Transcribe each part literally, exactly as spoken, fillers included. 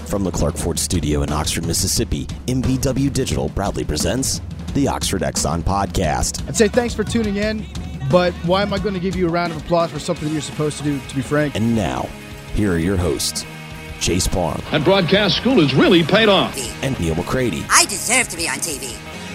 From the Clark Ford Studio in Oxford, Mississippi, M B W Digital proudly presents the Oxford Exxon Podcast. I'd say thanks for tuning in, but why am I going to give you a round of applause for something that you're supposed to do, to be frank? And now, here are your hosts, Chase Parham. And broadcast school has really paid off. And Neil McCready. I deserve to be on T V.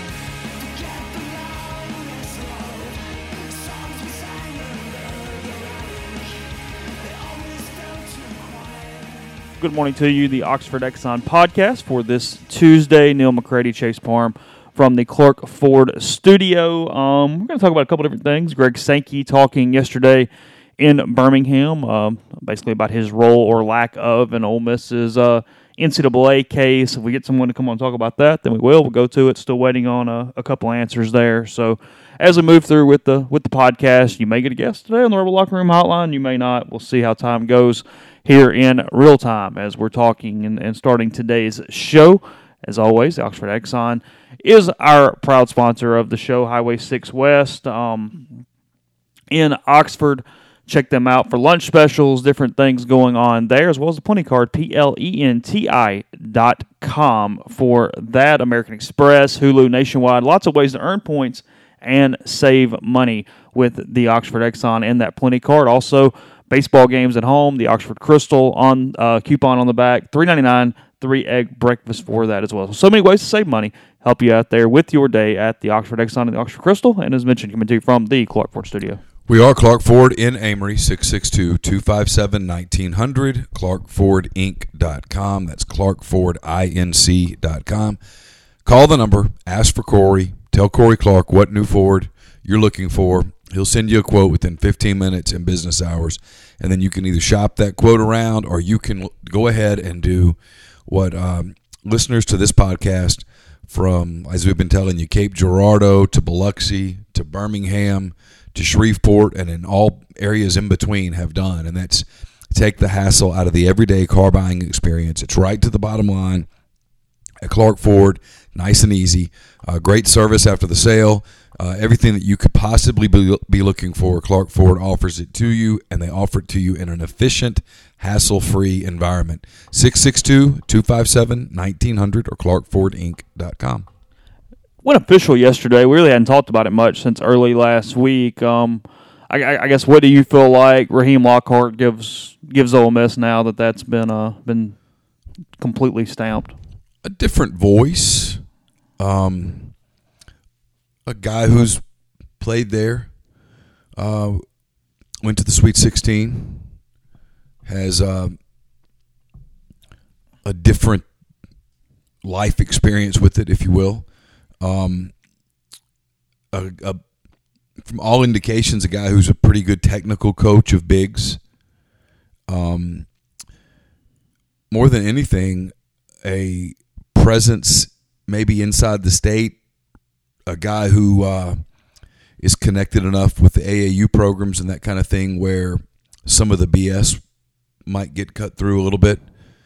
Good morning to you, the Oxford Exxon Podcast for this Tuesday. Neil McCready, Chase Parham from the Clark Ford Studio. Um, we're going to talk about a couple different things. Greg Sankey talking yesterday in Birmingham, um, basically about his role or lack of in Ole Miss's uh, N C double A case. If we get someone to come on and talk about that, then we will. We'll go to it. Still waiting on a, a couple answers there. So as we move through with the with the podcast, you may get a guest today on the Rebel Locker Room Hotline. You may not. We'll see how time goes here in real time as we're talking and, and starting today's show. As always, the Oxford Exxon is our proud sponsor of the show, Highway six West um, in Oxford. Check them out for lunch specials, different things going on there, as well as the Plenty Card, P L E N T I dot com for that. American Express, Hulu, Nationwide, lots of ways to earn points and save money with the Oxford Exxon and that Plenty Card. Also, baseball games at home, the Oxford Crystal on uh, coupon on the back, three ninety-nine, three egg breakfast for that as well. So, so many ways to save money, help you out there with your day at the Oxford Exxon and the Oxford Crystal, and as mentioned, coming to you from the Clark Ford Studio. We are Clark Ford in Amory, six six two, two five seven, one nine zero zero, clark ford inc dot com. That's clark ford inc dot com. Call the number, ask for Corey, tell Corey Clark what new Ford you're looking for. He'll send you a quote within fifteen minutes in business hours, and then you can either shop that quote around or you can go ahead and do what um, listeners to this podcast from, as we've been telling you, Cape Girardeau to Biloxi to Birmingham to Shreveport and in all areas in between have done, and that's take the hassle out of the everyday car buying experience. It's right to the bottom line at Clark Ford, nice and easy. Uh, great service after the sale. Uh, everything that you could possibly be, be looking for, Clark Ford offers it to you, and they offer it to you in an efficient, hassle-free environment. six six two, two five seven, one nine zero zero or clark ford inc dot com. Went official yesterday. We really hadn't talked about it much since early last week. Um, I, I guess, what do you feel like Raheem Lockhart gives gives Ole Miss now that that's been uh, been completely stamped? A different voice. Um, a guy who's played there, uh, went to the Sweet sixteen, has uh, a different life experience with it, if you will. Um, a, a, from all indications, a guy who's a pretty good technical coach of bigs. Um, more than anything, a presence maybe inside the state, a guy who uh, is connected enough with the A A U programs and that kind of thing where some of the B S might get cut through a little bit.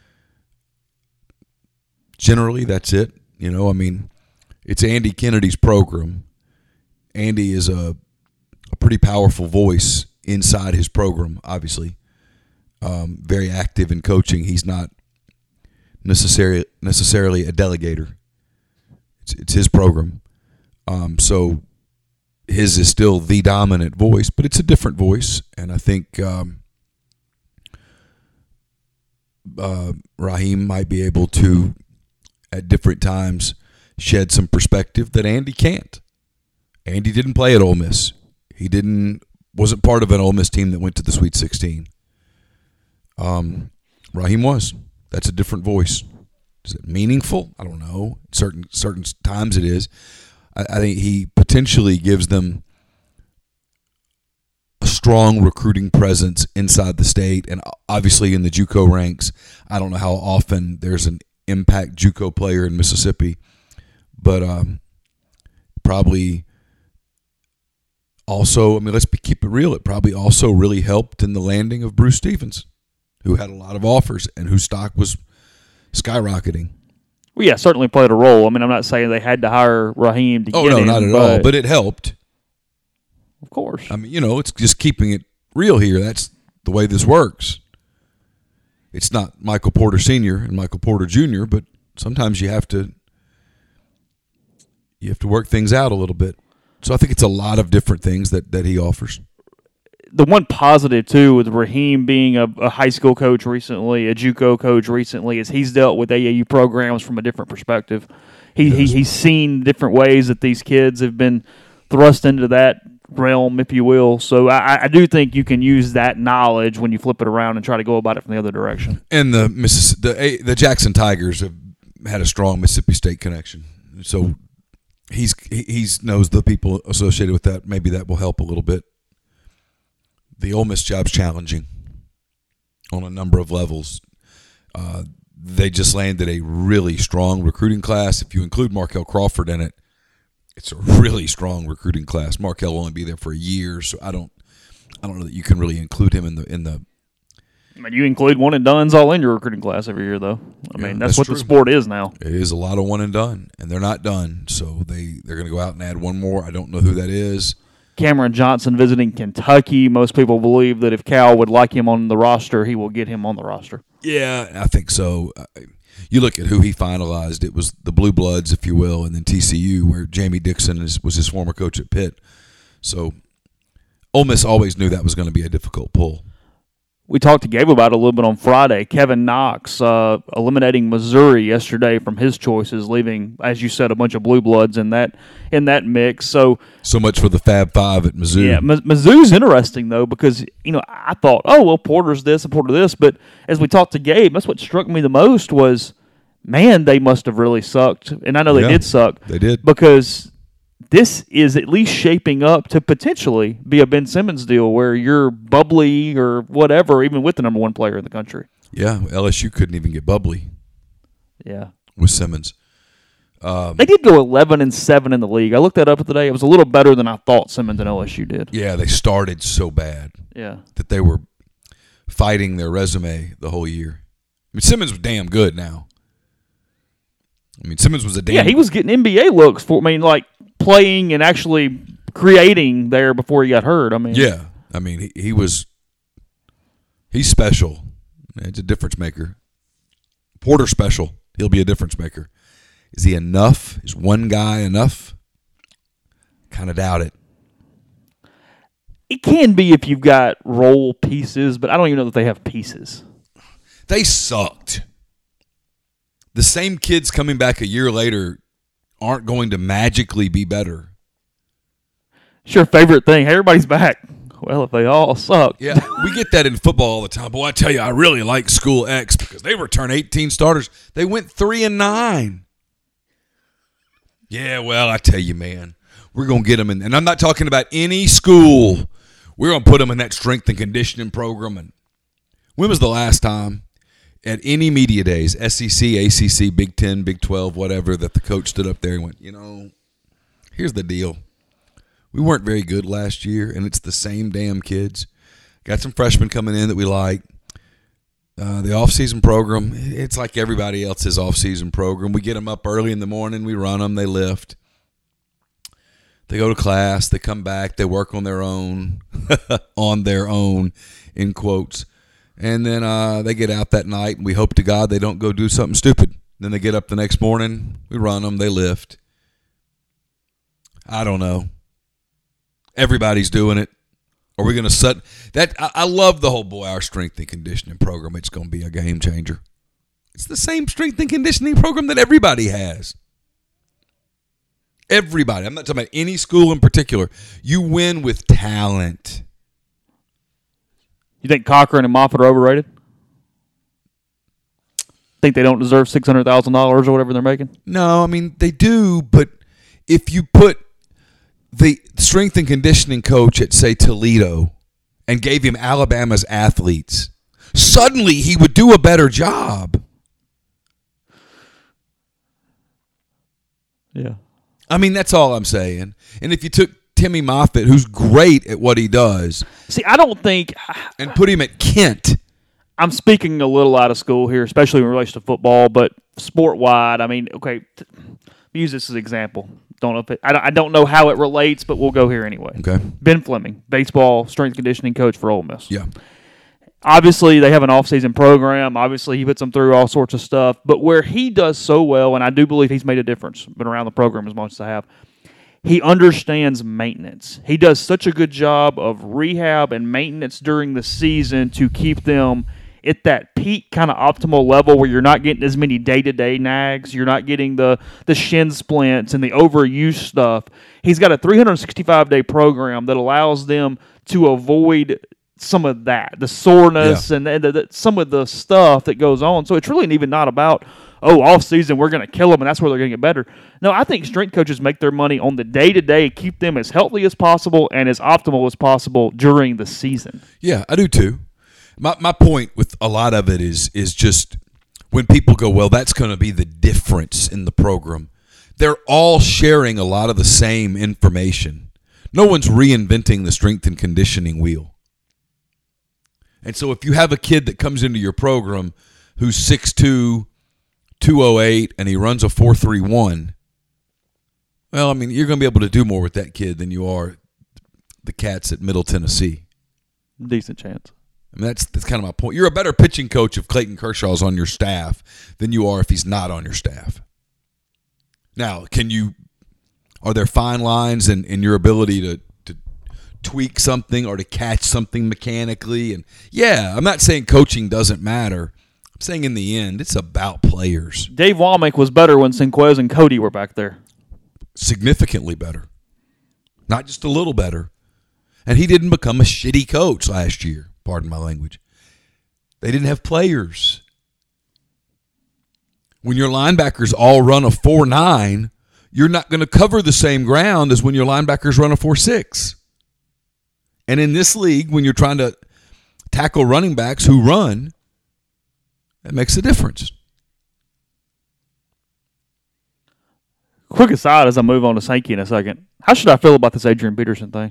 Generally, that's it. You know, I mean, it's Andy Kennedy's program. Andy is a, a pretty powerful voice inside his program, obviously. Um, very active in coaching. He's not necessarily necessarily a delegator. It's, it's his program. Um, so his is still the dominant voice, but it's a different voice. And I think um, uh, Raheem might be able to, at different times, shed some perspective that Andy can't. Andy didn't play at Ole Miss. He didn't wasn't part of an Ole Miss team that went to the Sweet sixteen. Um, Raheem was. That's a different voice. Is it meaningful? I don't know. Certain certain times it is. I, I think he potentially gives them a strong recruiting presence inside the state, and obviously in the JUCO ranks. I don't know how often there's an impact JUCO player in Mississippi. But um, probably also, I mean, let's be, keep it real. It probably also really helped in the landing of Bruce Stevens, who had a lot of offers and whose stock was skyrocketing. Well, yeah, certainly played a role. I mean, I'm not saying they had to hire Raheem to oh, get no, him. Oh, no, not at but, all. But it helped. Of course. I mean, you know, it's just keeping it real here. That's the way this works. it's not Michael Porter Senior and Michael Porter Junior, but sometimes you have to you have to work things out a little bit. So I think it's a lot of different things that, that he offers. The one positive, too, with Raheem being a, a high school coach recently, a JUCO coach recently, is he's dealt with A A U programs from a different perspective. He, he He's seen different ways that these kids have been thrust into that realm, if you will. So I, I do think you can use that knowledge when you flip it around and try to go about it from the other direction. And the Missis- the, the Jackson Tigers have had a strong Mississippi State connection. So he's he's knows the people associated with that. Maybe that will help a little bit. The Ole Miss job's challenging on a number of levels. Uh, they just landed a really strong recruiting class. If you include Markel Crawford in it, it's a really strong recruiting class. Markel will only be there for a year, so I don't, I don't know that you can really include him in the in the. I mean, you include one and dones all in your recruiting class every year, though. I Yeah, mean, that's, that's what true. the sport is now. It is a lot of one and done, and they're not done. So they they're going to go out and add one more. I don't know who that is. Cameron Johnson visiting Kentucky. Most people believe that if Cal would like him on the roster, he will get him on the roster. Yeah, I think so. You look at who he finalized. It was the Blue Bloods, if you will, and then T C U, where Jamie Dixon is, was his former coach at Pitt. So Ole Miss always knew that was going to be a difficult pull. We talked to Gabe about it a little bit on Friday. Kevin Knox uh, eliminating Missouri yesterday from his choices, leaving, as you said, a bunch of Blue Bloods in that in that mix. So So much for the Fab Five at Mizzou. yeah, M- Mizzou's interesting, though, because, you know, I thought, oh, well, Porter's this and Porter this. But as we talked to Gabe, that's what struck me the most was, man, they must have really sucked. And I know they Yeah, did suck. they did. Because this is at least shaping up to potentially be a Ben Simmons deal where you're bubbly or whatever, even with the number one player in the country. Yeah, L S U couldn't even get bubbly Yeah. with Simmons. Um, They did go eleven and seven in the league. I looked that up today. It was a little better than I thought Simmons and L S U did. yeah, they started so bad Yeah. that they were fighting their resume the whole year. I mean, Simmons was damn good now. I mean, Simmons was a damn Yeah, he was getting N B A looks for, I mean, like playing and actually creating there before he got hurt. I mean, Yeah, I mean, he, he was – he's special. It's a difference maker. Porter's special. He'll be a difference maker. Is he enough? Is one guy enough? Kind of doubt it. it can be if you've got role pieces, but I don't even know that they have pieces. They sucked. The same kids coming back a year later aren't going to magically be better. It's your favorite thing. Hey, everybody's back. Well, if they all suck. Yeah, we get that in football all the time. Boy, I tell you, I really like School X because they return eighteen starters. They went three and nine. Yeah, well, I tell you, man, we're going to get them in. And I'm not talking about any school. We're going to put them in that strength and conditioning program. And when was the last time at any media days, S E C, A C C, Big Ten, Big twelve, whatever, that the coach stood up there and went, you know, here's the deal. We weren't very good last year, and it's the same damn kids. Got some freshmen coming in that we like. Uh, the off-season program, it's like everybody else's off-season program. We get them up early in the morning. We run them. They lift. They go to class. They come back. They work on their own, on their own, in quotes. And then uh, they get out that night, and we hope to God they don't go do something stupid. Then they get up the next morning. We run them. They lift. I don't know. Everybody's doing it. Are we going to set that? I, I love the whole boy, our strength and conditioning program. It's going to be a game changer. It's the same strength and conditioning program that everybody has. Everybody. I'm not talking about any school in particular. You win with talent. You think Cochran and Moffitt are overrated? Think they don't deserve six hundred thousand dollars or whatever they're making? No, I mean, they do, but if you put the strength and conditioning coach at, say, Toledo and gave him Alabama's athletes, suddenly he would do a better job. Yeah. I mean, that's all I'm saying. And if you took Timmy Moffitt, who's great at what he does, See, I don't think and put him at Kent. I'm speaking a little out of school here, especially in relation to football, but sport-wide, I mean, okay, t- use this as an example. Don't know if it, I, don't, I don't know how it relates, but we'll go here anyway. Okay. Ben Fleming, baseball strength conditioning coach for Ole Miss. Yeah. Obviously, they have an off-season program. Obviously, he puts them through all sorts of stuff. But where he does so well, and I do believe he's made a difference, been around the program as much as I have, he understands maintenance. He does such a good job of rehab and maintenance during the season to keep them at that peak kind of optimal level where you're not getting as many day-to-day nags. You're not getting the, the shin splints and the overuse stuff. He's got a three hundred sixty-five day program that allows them to avoid some of that, the soreness yeah. and, and the, the, some of the stuff that goes on. So it's really even not about, oh, off season we're going to kill them and that's where they're going to get better. No, I think strength coaches make their money on the day-to-day, keep them as healthy as possible and as optimal as possible during the season. Yeah, I do too. My my point with a lot of it is is just when people go, well, that's going to be the difference in the program. They're all sharing a lot of the same information. No one's reinventing the strength and conditioning wheel. And so if you have a kid that comes into your program who's six two, two oh eight, and he runs a four three one, well, I mean, you're going to be able to do more with that kid than you are the Cats at Middle Tennessee. Decent chance. I mean, that's, that's kind of my point. You're a better pitching coach if Clayton Kershaw's on your staff than you are if he's not on your staff. Now, can you – are there fine lines in, in your ability to – tweak something or to catch something mechanically? And yeah, I'm not saying coaching doesn't matter. I'm saying in the end, it's about players. Dave Womack was better when Sinquez and Cody were back there. Significantly better. Not just a little better. And he didn't become a shitty coach last year. Pardon my language. They didn't have players. When your linebackers all run a four nine, you're not going to cover the same ground as when your linebackers run a four six. And in this league, when you're trying to tackle running backs who run, that makes a difference. Quick aside as I move on to Sankey in a second. How should I feel about this Adrian Peterson thing?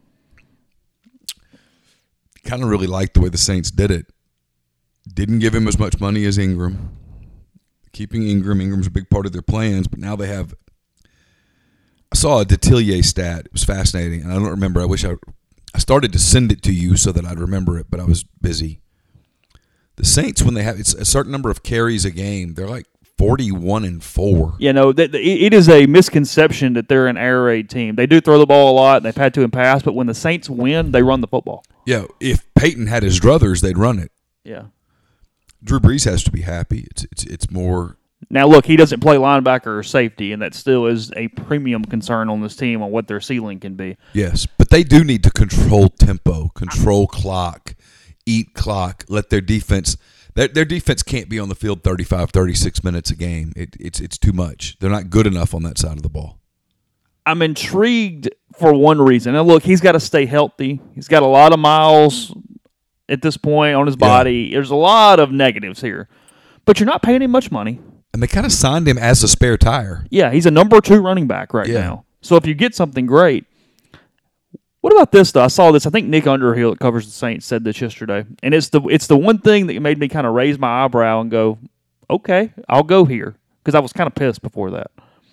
Kind of really liked the way the Saints did it. Didn't give him as much money as Ingram. Keeping Ingram. Ingram's a big part of their plans, but now they have – I saw a Detillier stat. It was fascinating, and I don't remember. I wish I – I started to send it to you so that I'd remember it, but I was busy. The Saints, when they have it's a certain number of carries a game, they're like forty-one and four. You know, it is a misconception that they're an air raid team. They do throw the ball a lot, and they've had to in pass, but when the Saints win, they run the football. Yeah, if Peyton had his druthers, they'd run it. Yeah. Drew Brees has to be happy. It's it's it's more. Now, look, he doesn't play linebacker or safety, and that still is a premium concern on this team on what their ceiling can be. Yes, but they do need to control tempo, control clock, eat clock, let their defense their, – their defense can't be on the field thirty-five, thirty-six minutes a game. It, it's it's too much. They're not good enough on that side of the ball. I'm intrigued for one reason. Now, look, he's got to stay healthy. He's got a lot of miles at this point on his body. Yeah. There's a lot of negatives here. But you're not paying him much money. And they kind of signed him as a spare tire. Yeah, he's a number two running back right yeah. now. So if you get something great. What about this, though? I saw this. I think Nick Underhill, that covers the Saints, said this yesterday. And it's the it's the one thing that made me kind of raise my eyebrow and go, okay, I'll go here. Because I was kind of pissed before that.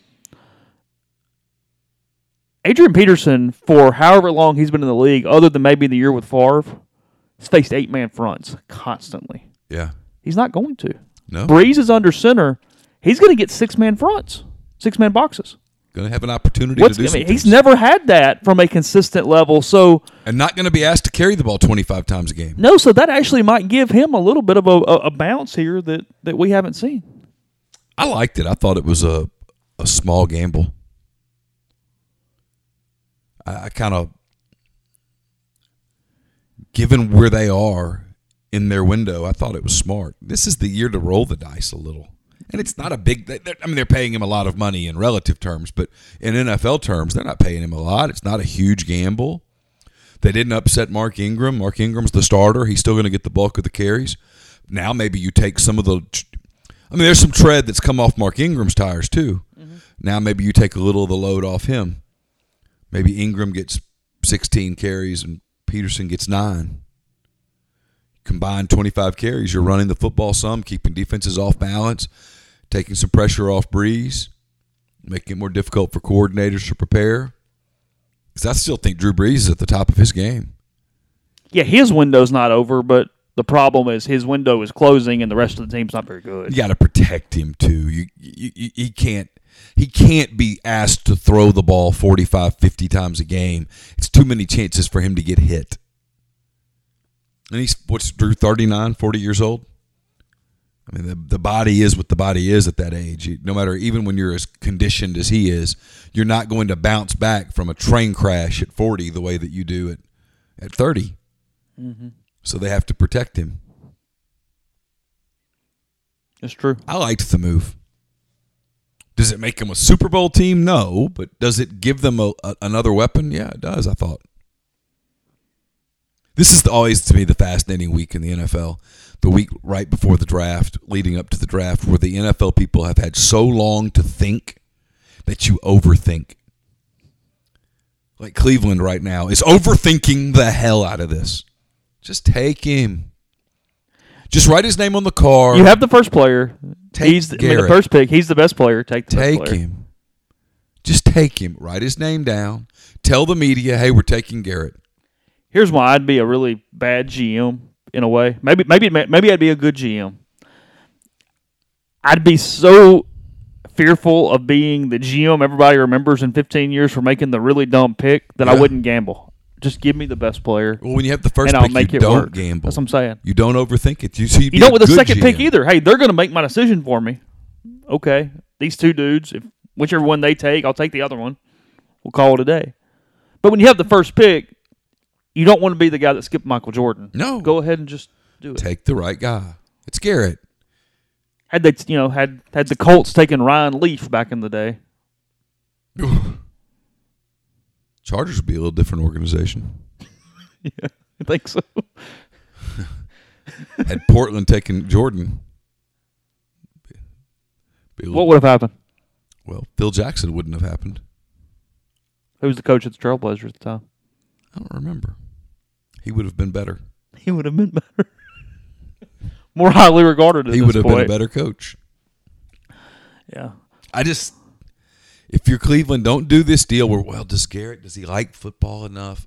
Adrian Peterson, for however long he's been in the league, other than maybe the year with Favre, has faced eight-man fronts constantly. Yeah. He's not going to. No. Breeze is under center. He's going to get six-man fronts, six-man boxes. Going to have an opportunity What's, to do I mean, some he's things. never had that from a consistent level. So and not going to be asked to carry the ball twenty-five times a game. No, so that actually might give him a little bit of a, a, a bounce here that, that we haven't seen. I liked it. I thought it was a, a small gamble. I, I kind of, given where they are in their window, I thought it was smart. This is the year to roll the dice a little. And it's not a big – I mean, they're paying him a lot of money in relative terms, but in N F L terms, they're not paying him a lot. It's not a huge gamble. They didn't upset Mark Ingram. Mark Ingram's the starter. He's still going to get the bulk of the carries. Now maybe you take some of the – I mean, there's some tread that's come off Mark Ingram's tires too. Mm-hmm. Now maybe you take a little of the load off him. Maybe Ingram gets sixteen carries and Peterson gets nine. Combined twenty-five carries, you're running the football some, keeping defenses off balance, taking some pressure off Breeze, making it more difficult for coordinators to prepare. Because I still think Drew Brees is at the top of his game. Yeah, his window's not over, but The problem is his window is closing, and the rest of the team's not very good. You got to protect him too. You, you, you, he can't. He can't be asked to throw the ball forty-five, fifty times a game. It's too many chances for him to get hit. And he's, what's Drew, thirty-nine, forty years old? I mean, the, the body is what the body is at that age. You, no matter, even when you're as conditioned as he is, you're not going to bounce back from a train crash at forty the way that you do at, at thirty. Mm-hmm. So they have to protect him. It's true. I liked the move. Does it make them a Super Bowl team? No. But does it give them a, a, another weapon? Yeah, it does, I thought. This is the, always, to me, the fascinating week in the N F L. The week right before the draft, leading up to the draft, where the N F L people have had so long to think that you overthink. Like Cleveland right now is overthinking the hell out of this. Just take him. Just write his name on the card. You have the first player. Take He's the, I mean, the Garrett. first pick. He's the best player. Take the Take best player. him. Just take him. Write his name down. Tell the media, hey, we're taking Garrett. Here's why I'd be a really bad G M in a way. Maybe, maybe, maybe I'd be a good G M. I'd be so fearful of being the G M everybody remembers in fifteen years for making the really dumb pick that I Yeah. wouldn't gamble. Just give me the best player, Well, when you have the first and I'll pick, make you it don't work. gamble. That's what I'm saying. You don't overthink it. You, so You don't with the good second G M. pick either. Hey, they're going to make my decision for me. Okay, these two dudes, if whichever one they take, I'll take the other one. We'll call it a day. But when you have the first pick, you don't want to be the guy that skipped Michael Jordan. No. Go ahead and just do it. Take the right guy. It's Garrett. Had they, you know, had had the Colts taken Ryan Leaf back in the day, Chargers would be a little different organization. yeah, I think so. Had Portland taken Jordan, be a little- What would have happened? well, Phil Jackson wouldn't have happened. Who was the coach at the Trailblazers at the time? I don't remember. He would have been better. He would have been better, more highly regarded. At He this would have point. been a better coach. Yeah. I just, if you're Cleveland, don't do this deal where, well, does Garrett, does he like football enough?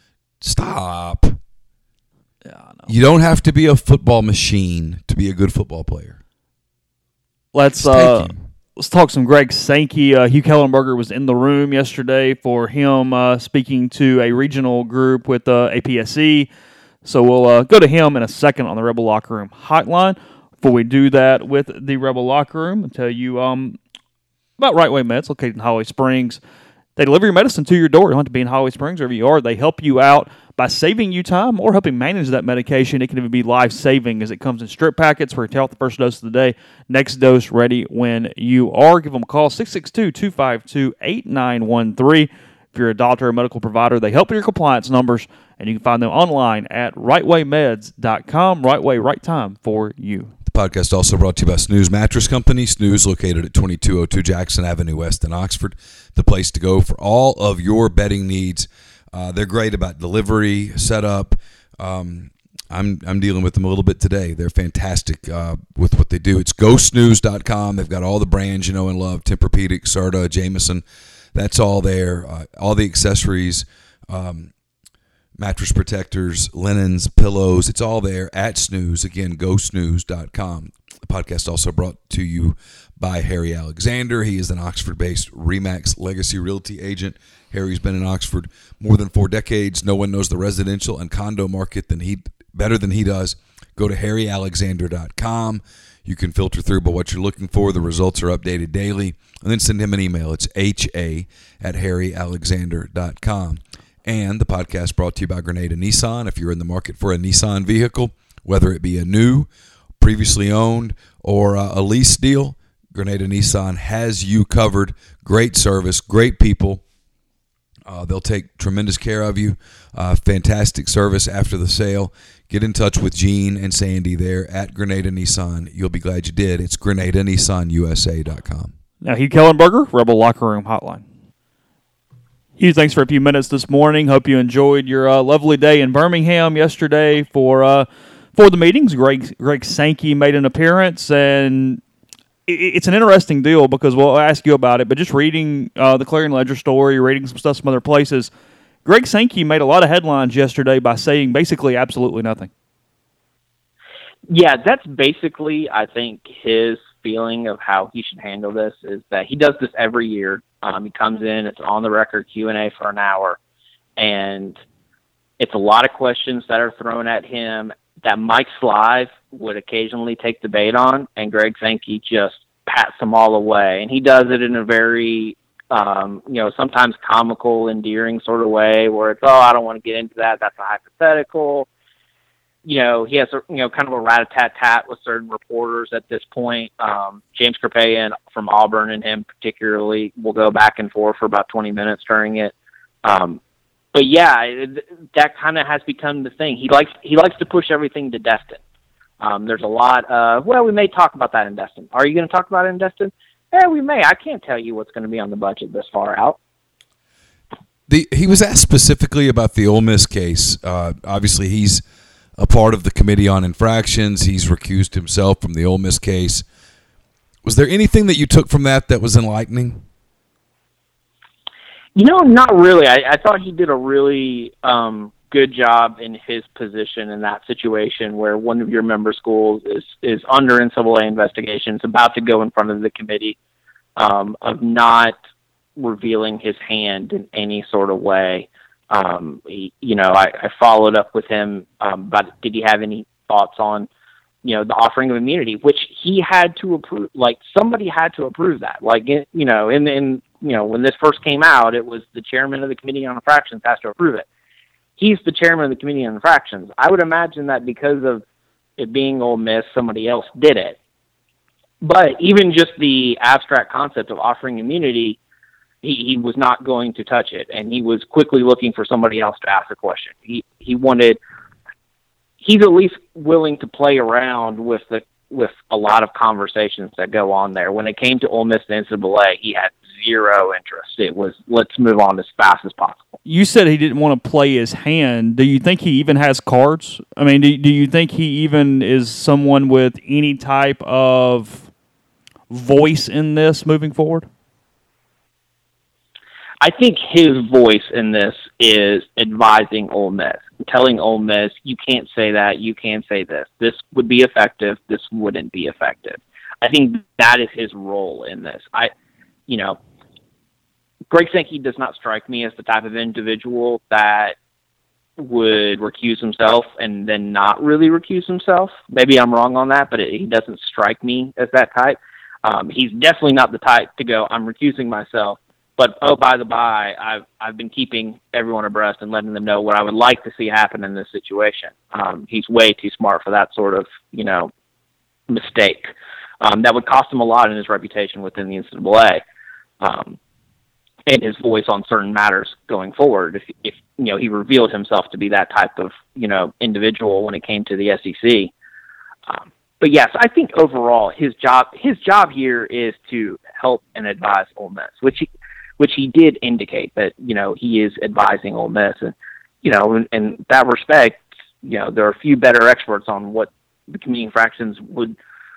Stop. Yeah, I know. You don't have to be a football machine to be a good football player. Let's Just uh, take him. let's talk some Greg Sankey. Uh, Hugh Kellenberger was in the room yesterday for him uh, speaking to a regional group with uh, A P S E. So we'll uh, go to him in a second on the Rebel Locker Room hotline. Before we do that with the Rebel Locker Room, I'll tell you um, about Right Way Meds, located in Holly Springs. They deliver your medicine to your door. You don't have to be in Holly Springs, wherever you are. They help you out by saving you time or helping manage that medication. It can even be life-saving as it comes in strip packets for you to take the first dose of the day. Next dose ready when you are. Give them a call, six six two, two five two, eight nine one three. If you're a doctor or medical provider, they help with your compliance numbers, and you can find them online at right way meds dot com. Right way, right time for you. The podcast also brought to you by Snooze Mattress Company. Snooze, located at twenty-two oh two Jackson Avenue West in Oxford. The place to go for all of your bedding needs. Uh, they're great about delivery, setup. Um, I'm I'm dealing with them a little bit today. They're fantastic uh, with what they do. It's go snooze dot com. They've got all the brands you know and love, Tempur-Pedic, Serta, Jameson. That's all there. Uh, all the accessories, um, mattress protectors, linens, pillows. It's all there at Snooze. Again, go snooze dot com. The podcast also brought to you by Harry Alexander. He is an Oxford-based RE/MAX Legacy Realty agent. Harry's been in Oxford more than four decades. No one knows the residential and condo market than he better than he does. Go to harry alexander dot com. You can filter through by what you're looking for. The results are updated daily. And then send him an email. It's H A at harry alexander dot com. And the podcast brought to you by Grenada Nissan. If you're in the market for a Nissan vehicle, whether it be a new, previously owned, or uh, a lease deal, Grenada Nissan has you covered. Great service, great people. Uh, they'll take tremendous care of you. Uh, fantastic service after the sale. Get in touch with Gene and Sandy there at Grenada Nissan. You'll be glad you did. It's Grenada Nissan U S A dot com. Now, Hugh Kellenberger, Rebel Locker Room Hotline. Hugh, thanks for a few minutes this morning. Hope you enjoyed your uh, lovely day in Birmingham yesterday for uh, for the meetings. Greg Greg Sankey made an appearance, and it, it's an interesting deal because we'll ask you about it. But just reading uh, the Clarion Ledger story, reading some stuff from other places, Greg Sankey made a lot of headlines yesterday by saying basically absolutely nothing. Yeah, that's basically, I think, his feeling of how he should handle this is that he does this every year. Um, he comes in, it's on the record Q and A for an hour, and it's a lot of questions that are thrown at him that Mike Slive would occasionally take the bait on, and Greg Sankey just pats them all away. And he does it in a very, um, you know, sometimes comical, endearing sort of way where it's, oh, I don't want to get into that. That's a hypothetical. You know, he has, a, you know, kind of a rat-a-tat-tat with certain reporters at this point. Um, James Kerpayan from Auburn and him particularly will go back and forth for about twenty minutes during it. Um, but yeah, it, that kind of has become the thing. He likes he likes to push everything to Destin. Um, there's a lot of, well, we may talk about that in Destin. Are you going to talk about it in Destin? Yeah, we may. I can't tell you what's going to be on the budget this far out. The he was asked specifically about the Ole Miss case. Uh, obviously, he's a part of the Committee on Infractions. He's recused himself from the Ole Miss case. Was there anything that you took from that that was enlightening? You know, not really. I, I thought he did a really um, good job in his position in that situation where one of your member schools is, is under N C double A investigations, about to go in front of the committee, um, of not revealing his hand in any sort of way. Um, he, you know, I, I followed up with him um, about did he have any thoughts on, you know, the offering of immunity, which he had to approve. Like somebody had to approve that. Like, you know, in in you know when this first came out, it was the chairman of the Committee on Infractions has to approve it. He's the chairman of the Committee on Infractions. I would imagine that because of it being Ole Miss, somebody else did it. But even just the abstract concept of offering immunity, he, he was not going to touch it, and he was quickly looking for somebody else to ask a question. He he wanted. He's at least willing to play around with the with a lot of conversations that go on there. When it came to Ole Miss and N C double A, he had zero interest. It was let's move on as fast as possible. You said he didn't want to play his hand. Do you think he even has cards? I mean, do, do you think he even is someone with any type of voice in this moving forward? I think his voice in this is advising Ole Miss, telling Ole Miss, you can't say that, you can't say this. This would be effective, this wouldn't be effective. I think that is his role in this. I, you know, Greg Sankey does not strike me as the type of individual that would recuse himself and then not really recuse himself. Maybe I'm wrong on that, but it, he doesn't strike me as that type. Um, he's definitely not the type to go, I'm recusing myself. But, oh, by the by, I've, I've been keeping everyone abreast and letting them know what I would like to see happen in this situation. Um, he's way too smart for that sort of, you know, mistake. Um, that would cost him a lot in his reputation within the N C double A, um, and his voice on certain matters going forward. If, if, you know, he revealed himself to be that type of, you know, individual when it came to the S E C. Um, but, yes, I think overall his job his job here is to help and advise Ole Miss, which he, which he did indicate that, you know, he is advising Ole Miss. And, you know, in, in that respect, you know, there are a few better experts on what the committee infractions would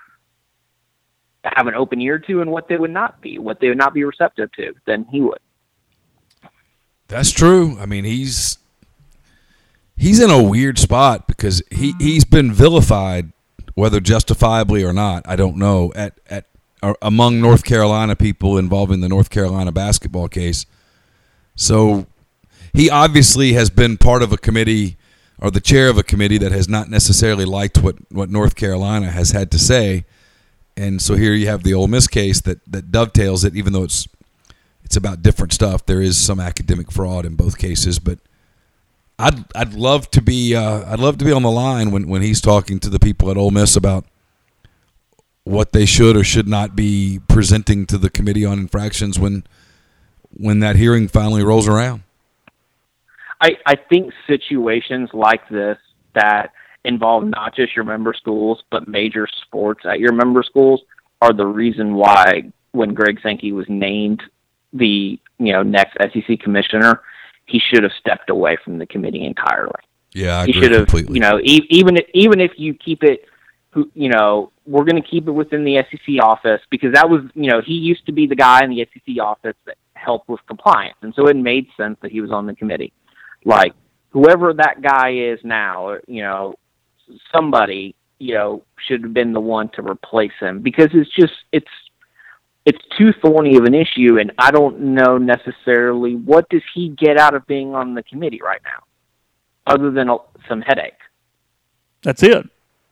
have an open ear to and what they would not be, what they would not be receptive to than he would. That's true. I mean, he's he's in a weird spot because he, he's been vilified, whether justifiably or not, I don't know, at, at among North Carolina people involving the North Carolina basketball case. So he obviously has been part of a committee or the chair of a committee that has not necessarily liked what, what North Carolina has had to say. And so here you have the Ole Miss case that, that dovetails it, even though it's it's about different stuff. There is some academic fraud in both cases, but I'd I'd love to be uh, I'd love to be on the line when, when he's talking to the people at Ole Miss about what they should or should not be presenting to the Committee on Infractions when when that hearing finally rolls around. I, I think situations like this that involve not just your member schools, but major sports at your member schools are the reason why when Greg Sankey was named the, you know, next S E C commissioner, he should have stepped away from the committee entirely. Yeah, I he agree should have, completely. You know, e- even if, even if you keep it, you know, we're going to keep it within the S E C office because that was, you know, he used to be the guy in the S E C office that helped with compliance, and so it made sense that he was on the committee. Like whoever that guy is now, you know, somebody you know, should have been the one to replace him, because it's just it's it's too thorny of an issue, and I don't know necessarily what does he get out of being on the committee right now, other than a, some headache. That's it.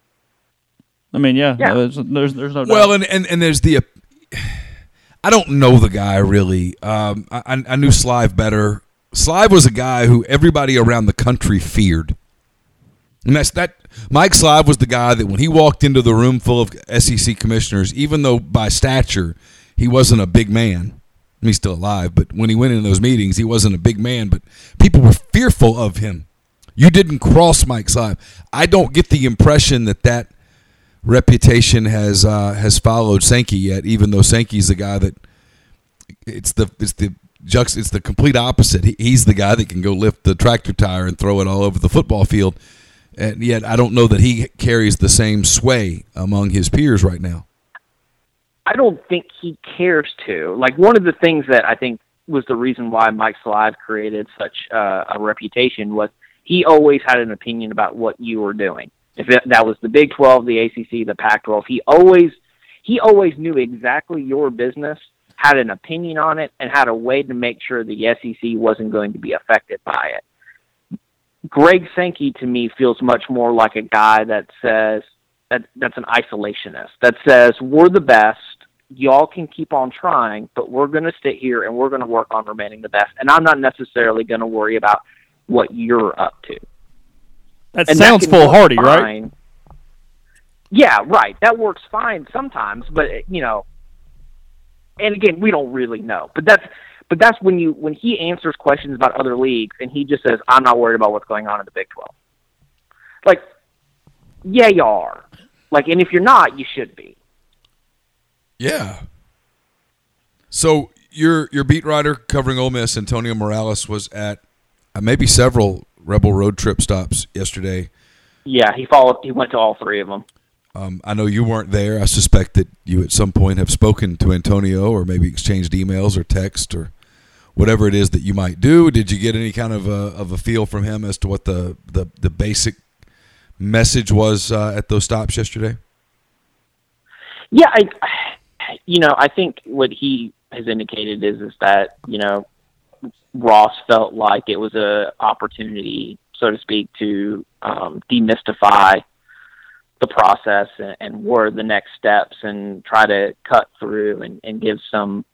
I mean, yeah, yeah. there's, there's there's no doubt. Well, and, and, and there's the. Uh, I don't know the guy really. Um, I, I knew Slive better. Slive was a guy who everybody around the country feared. And that's that. Mike Slive was the guy that when he walked into the room full of S E C commissioners, even though by stature he wasn't a big man, he's still alive, but when he went in those meetings, he wasn't a big man, but people were fearful of him. You didn't cross Mike Slive. I don't get the impression that that reputation has uh, has followed Sankey yet, even though Sankey's the guy that it's the it's the juxt it's the complete opposite. He, he's the guy that can go lift the tractor tire and throw it all over the football field, and yet I don't know that he carries the same sway among his peers right now. I don't think he cares to. Like, one of the things that I think was the reason why Mike Slive created such uh, a reputation was he always had an opinion about what you were doing. If it, that was the Big twelve, the A C C, the Pac twelve, he always he always knew exactly your business, had an opinion on it, and had a way to make sure the S E C wasn't going to be affected by it. Greg Sankey, to me, feels much more like a guy that says that that's an isolationist, that says we're the best, y'all can keep on trying, but we're going to sit here and we're going to work on remaining the best, and I'm not necessarily going to worry about what you're up to. That and sounds that foolhardy, fine. right? Yeah, right. That works fine sometimes, but, you know, and again, we don't really know. But that's but that's when you when he answers questions about other leagues and he just says, I'm not worried about what's going on in the Big twelve. Like, yeah, you are. Like, and if you're not, you should be. Yeah. So your your beat writer covering Ole Miss, Antonio Morales, was at uh, maybe several Rebel road trip stops yesterday. Yeah, he followed. He went to all three of them. Um, I know you weren't there. I suspect that you at some point have spoken to Antonio or maybe exchanged emails or text or whatever it is that you might do. Did you get any kind of a, of a feel from him as to what the, the, the basic message was uh, at those stops yesterday? Yeah, I, you know, I think what he has indicated is is that, you know, Ross felt like it was a opportunity, so to speak, to um, demystify the process and, and what are the next steps and try to cut through and, and give some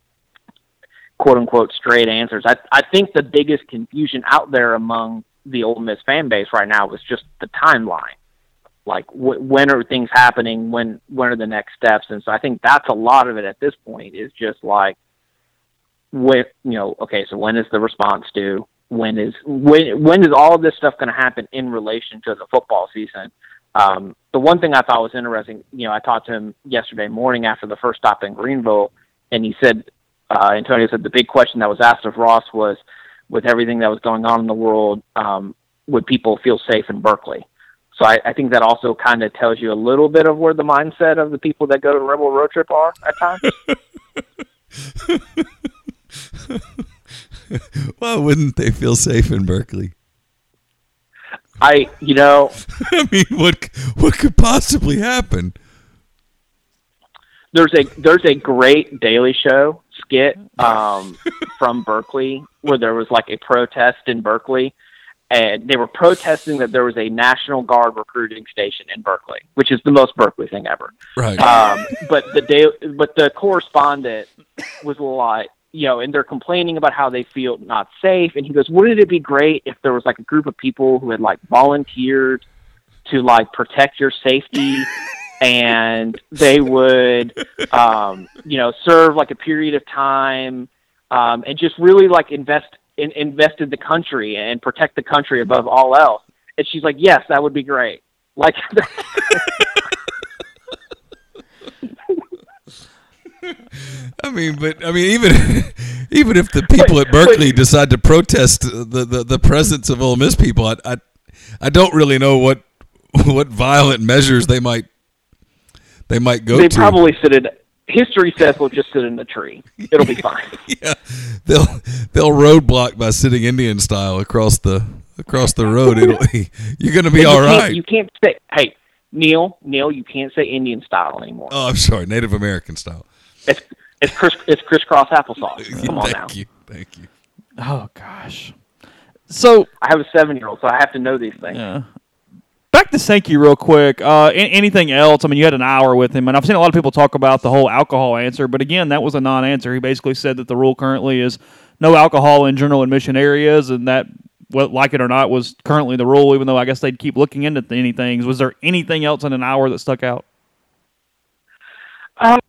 quote unquote straight answers. I, I think the biggest confusion out there among the Ole Miss fan base right now was just the timeline. Like, wh- when are things happening? When, when are the next steps? And so I think that's a lot of it at this point is just like, with, you know, okay, so when is the response due? When is, when, when is all of this stuff going to happen in relation to the football season? Um, the one thing I thought was interesting, you know, I talked to him yesterday morning after the first stop in Greenville, and he said, uh, Antonio said the big question that was asked of Ross was, with everything that was going on in the world, um, would people feel safe in Berkeley? So I, I think that also kind of tells you a little bit of where the mindset of the people that go to Rebel Road Trip are at times. Why wouldn't they feel safe in Berkeley? I, you know, I mean, what what could possibly happen? There's a there's a great Daily Show skit um, from Berkeley where there was like a protest in Berkeley, and they were protesting that there was a National Guard recruiting station in Berkeley, which is the most Berkeley thing ever. Right. Um, but the day, but the correspondent was like, you know, and they're complaining about how they feel not safe. And he goes, wouldn't it be great if there was like a group of people who had like volunteered to like protect your safety and they would, um, you know, serve like a period of time um, and just really like invest in, invest in the country and protect the country above all else. And she's like, yes, that would be great. Like, I mean, but I mean, even even if the people at Berkeley decide to protest the, the, the presence of Ole Miss people, I, I I don't really know what what violent measures they might they might go they to. They probably sit in. History says we'll just sit in the tree. It'll be fine. Yeah, they'll they'll roadblock by sitting Indian style across the across the road. It'll, you're going to be all you right. You can't say, hey. Neil, Neil, you can't say Indian style anymore. Oh, I'm sorry, Native American style. It's it's criss, it's crisscross applesauce. Come on Thank now. you, thank you. Oh gosh. So I have a seven-year-old, so I have to know these things. yeah. Back to Sankey real quick. Uh, anything else? I mean, you had an hour with him, and I've seen a lot of people talk about the whole alcohol answer, but again, that was a non-answer. He basically said that the rule currently is no alcohol in general admission areas, and that, well, like it or not, was currently the rule, even though I guess they'd keep looking into any things. Was there anything else in an hour that stuck out? Um,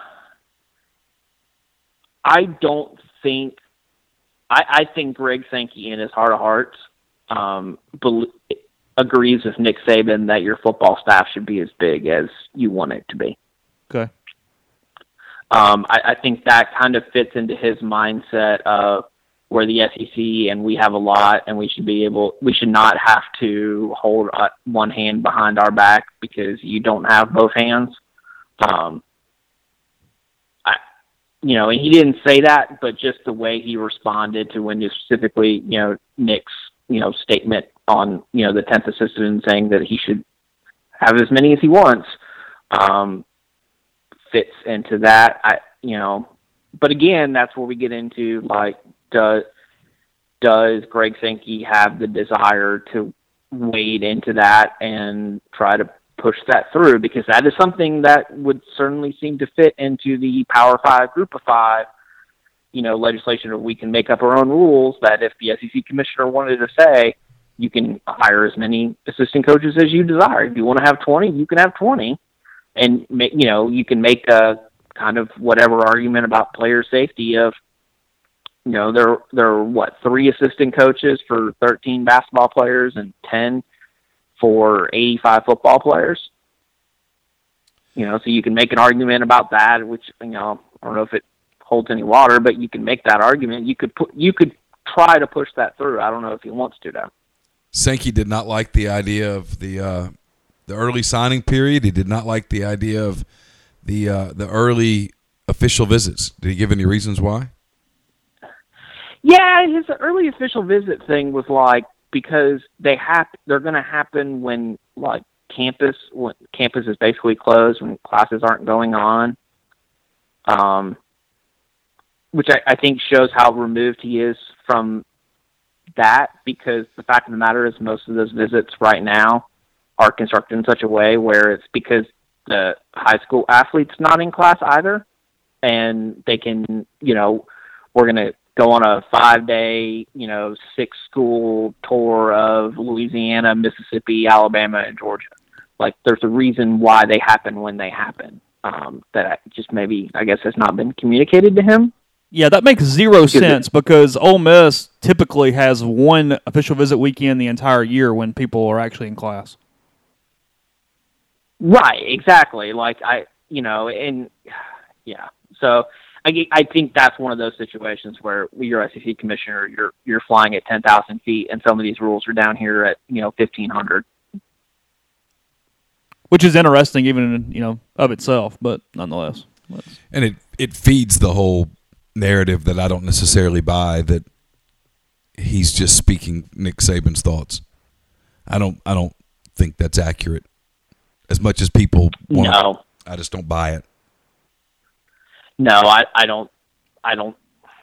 I don't think I, I think Greg Sankey, in his heart of hearts, um, bel- agrees with Nick Saban that your football staff should be as big as you want it to be. Okay. Um, I, I think that kind of fits into his mindset of we're the S E C and we have a lot, and we should be able, we should not have to hold uh, one hand behind our back because you don't have both hands. Um, I, you know, and he didn't say that, but just the way he responded to when you specifically, you know, Nick's, you know, statement on, you know, the tenth assistant saying that he should have as many as he wants, um, fits into that. I, you know, but again, that's where we get into, like, does, does Greg Sankey have the desire to wade into that and try to push that through? Because that is something that would certainly seem to fit into the Power Five, Group of Five, you know, legislation, or we can make up our own rules that if the S E C commissioner wanted to say, you can hire as many assistant coaches as you desire. If you want to have twenty, you can have twenty. And, you know, you can make a kind of whatever argument about player safety of, you know, there, there are, what, three assistant coaches for thirteen basketball players and ten for eighty-five football players. You know, so you can make an argument about that, which, you know, I don't know if it holds any water, but you can make that argument. You could put, you could try to push that through. I don't know if he wants to, though. Sankey did not like the idea of the uh, the early signing period. He did not like the idea of the uh, the early official visits. Did he give any reasons why? Yeah, his early official visit thing was like, because they have, they're going to happen when, like, campus when campus is basically closed, when classes aren't going on. Um, which I, I think shows how removed he is from that, because the fact of the matter is most of those visits right now are constructed in such a way where it's because the high school athlete's not in class either, and they can, you know, we're going to go on a five-day, you know, six-school tour of Louisiana, Mississippi, Alabama, and Georgia. Like, there's a reason why they happen when they happen, um, that just maybe, I guess, has not been communicated to him. Yeah, that makes zero sense because Ole Miss typically has one official visit weekend the entire year when people are actually in class. Right, exactly. Like, I, you know, and, yeah. So I, I think that's one of those situations where you're S E C commissioner, you're you're flying at ten thousand feet, and some of these rules are down here at, you know, fifteen hundred. Which is interesting even in, you know, of itself, but nonetheless. And it, it feeds the whole narrative that I don't necessarily buy, that he's just speaking Nick Saban's thoughts. I don't I don't think that's accurate. As much as people want No. to, I just don't buy it. No, I, I don't. I don't.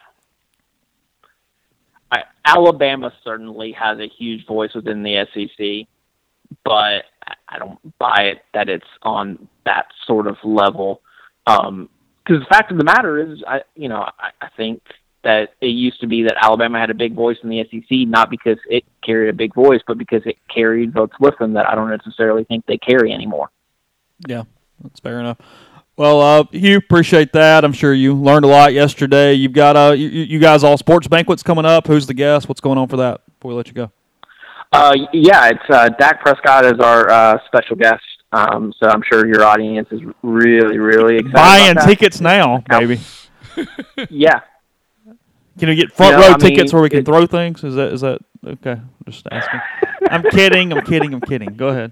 I, Alabama certainly has a huge voice within the S E C, but I don't buy it that it's on that sort of level. Um, because the fact of the matter is, I, you know, I, I think that it used to be that Alabama had a big voice in the S E C, not because it carried a big voice, but because it carried votes with them that I don't necessarily think they carry anymore. Yeah, that's fair enough. Well, uh, Hugh, appreciate that. I'm sure you learned a lot yesterday. You've got uh, you, you guys all sports banquets coming up. Who's the guest? What's going on for that before we let you go? Uh, yeah, it's uh, Dak Prescott is our uh, special guest. Um, so I'm sure your audience is really, really excited Buying about that. tickets now, baby. Yeah. Can we get front You know, row I mean, tickets where we can it- throw things? Is that is that okay? I'm just asking. I'm kidding. I'm kidding. I'm kidding. Go ahead.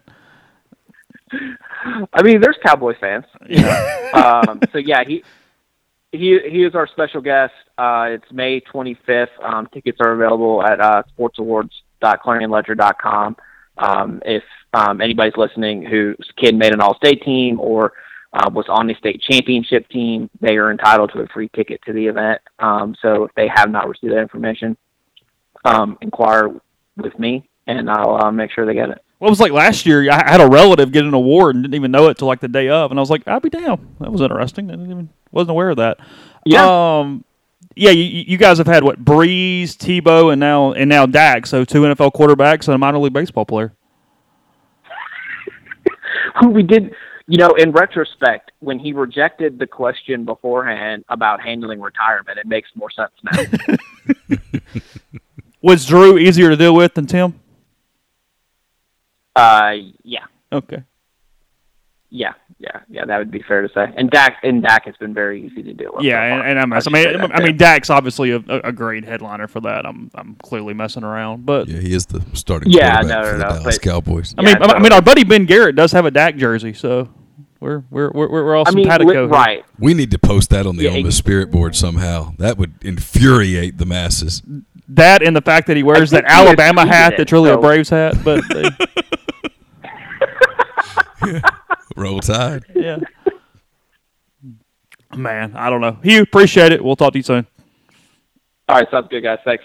I mean, there's Cowboys fans. You know? um, so yeah, he he he is our special guest. Uh, it's May twenty-fifth. Um, tickets are available at uh, sports awards dot clarion ledger dot com. Um, if um, anybody's listening whose kid made an all-state team or uh, was on the state championship team, they are entitled to a free ticket to the event. Um, so if they have not received that information, um, inquire with me, and I'll uh, make sure they get it. Well, it was like last year, I had a relative get an award and didn't even know it till like the day of, and I was like, I'll be down. That was interesting. I didn't even wasn't aware of that. Yeah. Um, yeah, you, you guys have had, what, Breeze, Tebow, and now and now Dak, so two N F L quarterbacks and a minor league baseball player. Who we did, you know, in retrospect, when he rejected the question beforehand about handling retirement, it makes more sense now. Was Drew easier to deal with than Tim? Uh, yeah. Okay. Yeah, yeah, yeah. That would be fair to say. And Dak, and Dak has been very easy to deal with. Yeah, so and, and I'm. I, I mean, I mean, Dak's obviously a, a great headliner for that. I'm, I'm clearly messing around, but Yeah, he is the starting Yeah, quarterback no, for no, the no, Dallas but- Cowboys. I Yeah, mean, I, I mean, totally. our buddy Ben Garrett does have a Dak jersey, so we're we're we're, we're all I mean, simpatico li- here. right. We need to post that on the Yeah, Ole Miss it- Spirit board somehow. That would infuriate the masses. That and the fact that he wears I that think he Alabama tweeted hat it, that's really a so- Braves hat, but they, Roll Tide. yeah. Man, I don't know. Hugh, appreciate it. We'll talk to you soon. All right, sounds good, guys. Thanks.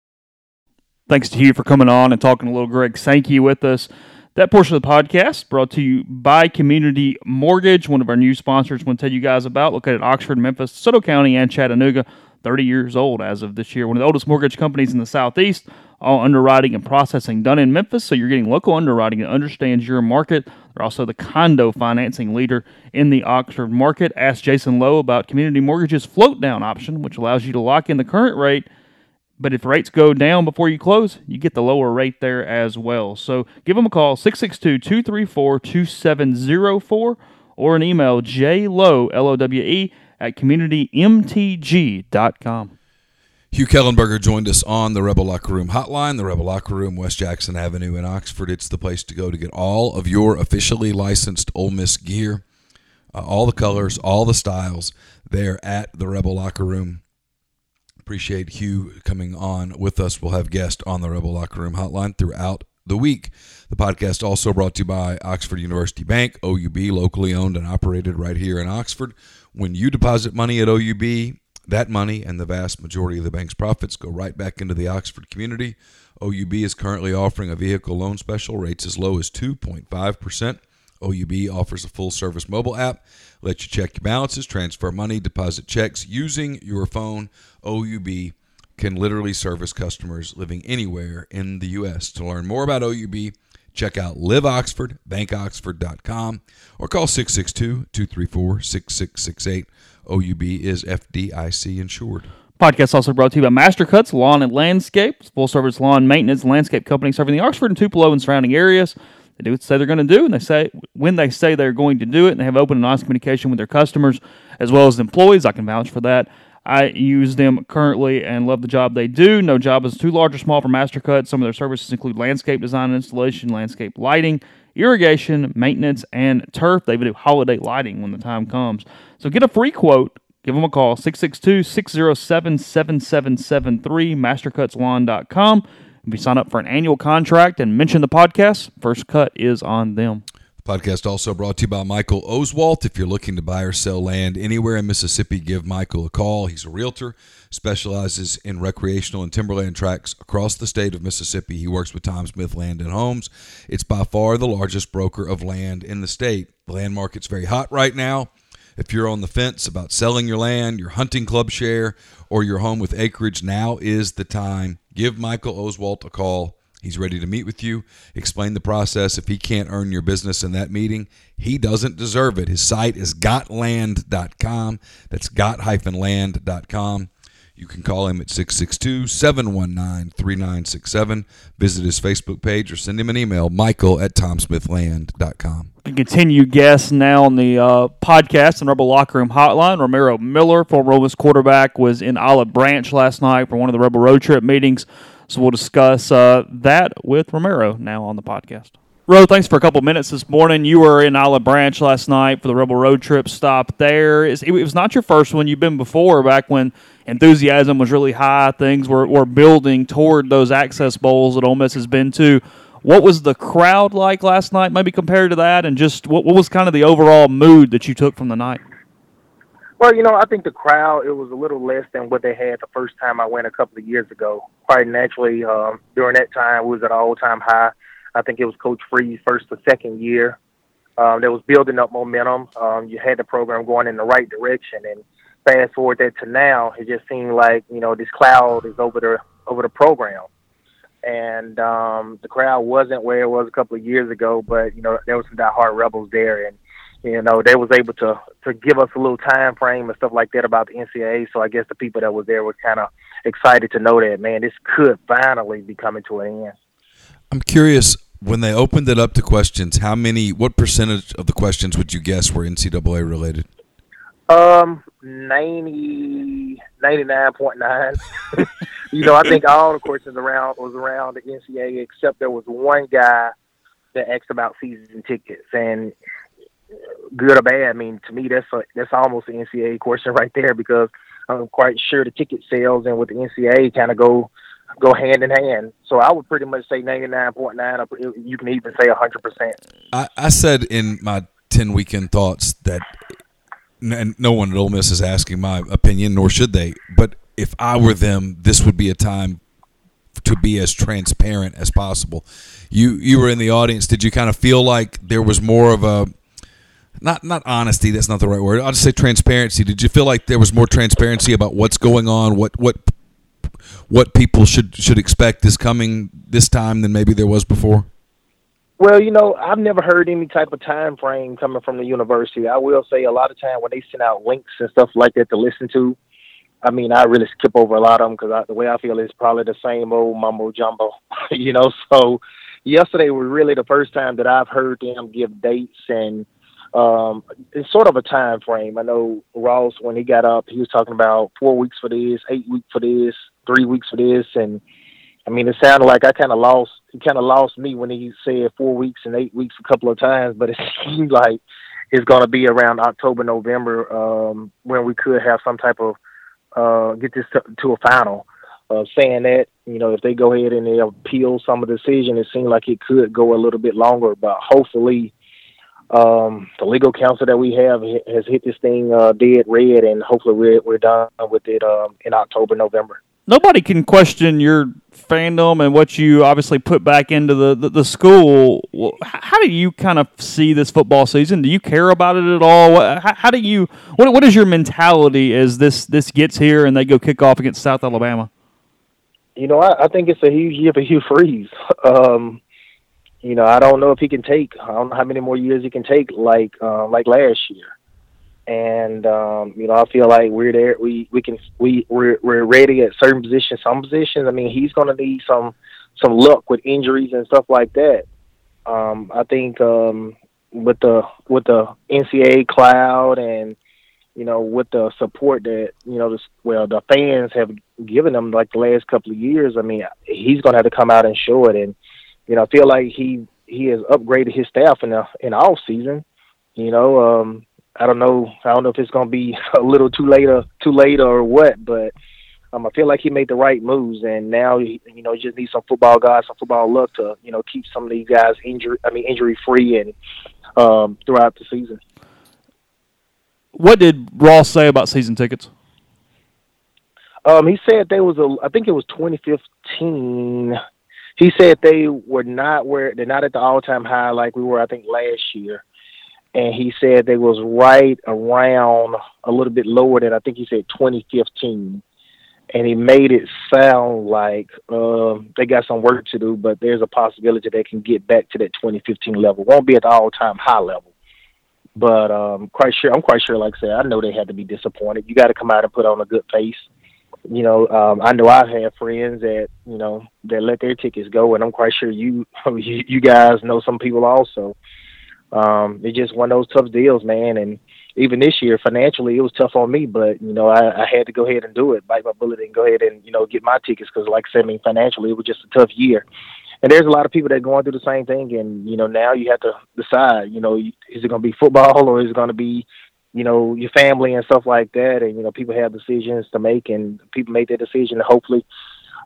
Thanks to Hugh for coming on and talking a little Greg Sankey with us. That portion of the podcast brought to you by Community Mortgage, one of our new sponsors. I want to tell you guys about. Located in Oxford, Memphis, DeSoto County, and Chattanooga. thirty years old as of this year. One of the oldest mortgage companies in the Southeast. All underwriting and processing done in Memphis, so you're getting local underwriting that understands your market. They're also the condo financing leader in the Oxford market. Ask Jason Lowe about Community Mortgage's float down option, which allows you to lock in the current rate. But if rates go down before you close, you get the lower rate there as well. So give them a call, six six two, two three four, two seven zero four, or an email, jlowe, L O W E, at community m t g dot com. Hugh Kellenberger joined us on the Rebel Locker Room hotline. The Rebel Locker Room, West Jackson Avenue in Oxford. It's the place to go to get all of your officially licensed Ole Miss gear, uh, all the colors, all the styles there at the Rebel Locker Room. Appreciate Hugh coming on with us. We'll have guests on the Rebel Locker Room hotline throughout the week. The podcast also brought to you by Oxford University Bank, O U B, locally owned and operated right here in Oxford. When you deposit money at O U B, that money and the vast majority of the bank's profits go right back into the Oxford community. O U B is currently offering a vehicle loan special, rates as low as two point five percent. O U B offers a full-service mobile app, lets you check your balances, transfer money, deposit checks using your phone. O U B can literally service customers living anywhere in the U S. To learn more about O U B, check out live oxford bank oxford dot com or call six six two, two three four, six six six eight. O U B is F D I C insured. Podcast also brought to you by Mastercuts Lawn and Landscape, full-service lawn maintenance and landscape company serving the Oxford and Tupelo and surrounding areas. They do what they say they're going to do, and they say when they say they're going to do it, and they have open and honest communication with their customers as well as employees. I can vouch for that. I use them currently and love the job they do. No job is too large or small for Mastercuts. Some of their services include landscape design and installation, landscape lighting, irrigation, maintenance, and turf. They even do holiday lighting when the time comes. So get a free quote. Give them a call, six six two, six zero seven, seven seven seven three, mastercuts lawn dot com. If you sign up for an annual contract and mention the podcast, first cut is on them. The podcast also brought to you by Michael Oswalt. If you're looking to buy or sell land anywhere in Mississippi, give Michael a call. He's a realtor, specializes in recreational and timberland tracts across the state of Mississippi. He works with Tom Smith Land and Homes. It's by far the largest broker of land in the state. The land market's very hot right now. If you're on the fence about selling your land, your hunting club share, or your home with acreage, now is the time. Give Michael Oswalt a call. He's ready to meet with you, explain the process. If he can't earn your business in that meeting, he doesn't deserve it. His site is got land dot com. That's got land dot com. You can call him at six six two, seven one nine, three nine six seven. Visit his Facebook page or send him an email, michael at tom smith land dot com. We continue guests now on the uh, podcast and Rebel Locker Room Hotline. Romaro Miller, former Ole Miss quarterback, was in Olive Branch last night for one of the Rebel Road Trip meetings. So we'll discuss uh, that with Romaro now on the podcast. Ro, thanks for a couple minutes this morning. You were in Olive Branch last night for the Rebel Road Trip stop there. It was not your first one. You've been before, back when enthusiasm was really high. Things were, were building toward those access bowls that Ole Miss has been to. What was the crowd like last night, maybe compared to that, and just what, what was kind of the overall mood that you took from the night? Well, you know, I think the crowd, it was a little less than what they had the first time I went a couple of years ago. Quite naturally, um, during that time, we was at an all-time high. I think it was Coach Free's first or second year. Um, that was building up momentum. Um, you had the program going in the right direction, and fast forward that to now, it just seemed like, you know, this cloud is over the over the program. And um, the crowd wasn't where it was a couple of years ago, but, you know, there was some diehard rebels there, and you know, they was able to, to give us a little time frame and stuff like that about the N C double A. So I guess the people that was there were kind of excited to know that, man, this could finally be coming to an end. I'm curious, when they opened it up to questions, how many, what percentage of the questions would you guess were N C double A related? Um, ninety, ninety-nine point nine. You know, I think all the questions around was around the N C double A, except there was one guy that asked about season tickets. And good or bad, I mean, to me, that's a, that's almost an N C double A question right there, because I'm quite sure the ticket sales and with the N C double A kind of go go hand in hand. So I would pretty much say ninety-nine point nine. You can even say one hundred percent. I, I said in my ten weekend thoughts that, and no one at Ole Miss is asking my opinion, nor should they, but if I were them, this would be a time to be as transparent as possible. You you were in the audience. Did you kind of feel like there was more of a Not not honesty, that's not the right word. I'll just say transparency. Did you feel like there was more transparency about what's going on, what what what people should should expect is coming this time than maybe there was before? Well, you know, I've never heard any type of time frame coming from the university. I will say a lot of time when they send out links and stuff like that to listen to, I mean, I really skip over a lot of them because the way I feel is probably the same old mumbo jumbo, you know. So yesterday was really the first time that I've heard them give dates and Um, it's sort of a time frame. I know Ross, when he got up, he was talking about four weeks for this, eight weeks for this, three weeks for this, and I mean, it sounded like I kind of lost. He kind of lost me when he said four weeks and eight weeks a couple of times, but it seems like it's going to be around October, November, um, when we could have some type of uh, get this to, to a final. Uh, saying that, you know, if they go ahead and they appeal some of the decision, it seems like it could go a little bit longer, but hopefully. Um, the legal counsel that we have has hit this thing uh, dead red, and hopefully we're we're done with it um, in October, November. Nobody can question your fandom and what you obviously put back into the, the, the school. How do you kind of see this football season? Do you care about it at all? How, how do you? What what is your mentality as this this gets here and they go kick off against South Alabama? You know, I, I think it's a huge year for Hugh Freeze. Um, You know, I don't know if he can take. I don't know how many more years he can take, like uh, like last year. And um, you know, I feel like we're there. We we can we we're, we're ready at certain positions. Some positions, I mean, he's going to need some some luck with injuries and stuff like that. Um, I think um, with the with the N C double A cloud and you know with the support that you know this, well the fans have given him like the last couple of years. I mean, he's going to have to come out and show it. And you know, I feel like he, he has upgraded his staff in the in the off season. You know, um, I don't know. I don't know if it's going to be a little too late or too late or what, but um, I feel like he made the right moves, and now he, you know, he just needs some football guys, some football luck to you know keep some of these guys injury. I mean, injury free and um, throughout the season. What did Ross say about season tickets? Um, he said there was a. I think it was twenty fifteen. He said they were not where they're not at the all-time high like we were, I think, last year. And he said they was right around a little bit lower than I think he said twenty fifteen. And he made it sound like um, they got some work to do, but there's a possibility they can get back to that twenty fifteen level. Won't be at the all-time high level, but um, quite sure. I'm quite sure. Like I said, I know they had to be disappointed. You got to come out and put on a good face. You know, um, I know I've had friends that, you know, that let their tickets go, and I'm quite sure you you, you guys know some people also. Um, it's just one of those tough deals, man. And even this year, financially, it was tough on me, but, you know, I, I had to go ahead and do it, bite my bullet and go ahead and, you know, get my tickets because, like I said, I mean, financially, it was just a tough year. And there's a lot of people that are going through the same thing, and, you know, now you have to decide, you know, is it going to be football or is it going to be, you know, your family and stuff like that. And, you know, people have decisions to make, and people make their decision. And hopefully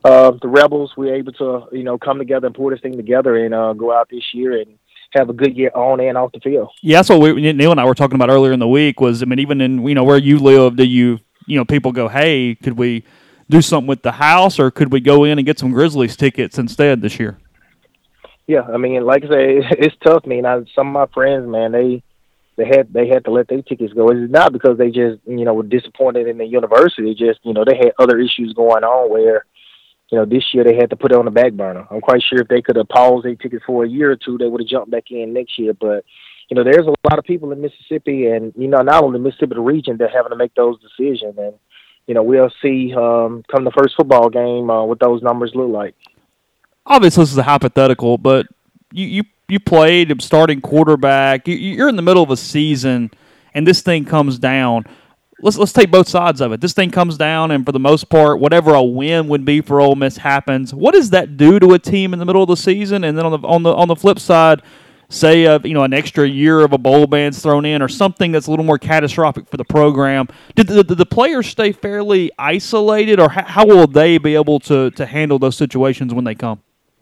uh, the Rebels were able to, you know, come together and pull this thing together and uh, go out this year and have a good year on and off the field. Yeah, that's what we, Neil and I were talking about earlier in the week was, I mean, even in, you know, where you live, do you, you know, people go, hey, could we do something with the house or could we go in and get some Grizzlies tickets instead this year? Yeah, I mean, like I say, it's tough, man. I, some of my friends, man, they they had they had to let their tickets go. It's not because they just, you know, were disappointed in the university. It's just, you know, they had other issues going on where, you know, this year they had to put it on the back burner. I'm quite sure if they could have paused their tickets for a year or two, they would have jumped back in next year. But, you know, there's a lot of people in Mississippi and, you know, not only Mississippi, the region, that having to make those decisions. And, you know, we'll see um, come the first football game uh, what those numbers look like. Obviously, this is a hypothetical, but you, you, you played starting quarterback. You, you're in the middle of a season, and this thing comes down. Let's let's take both sides of it. This thing comes down, and for the most part, whatever a win would be for Ole Miss happens. What does that do to a team in the middle of the season? And then on the on the on the flip side, say uh, you know an extra year of a bowl ban's thrown in, or something that's a little more catastrophic for the program. Did the, did the players stay fairly isolated, or how, how will they be able to to handle those situations when they come?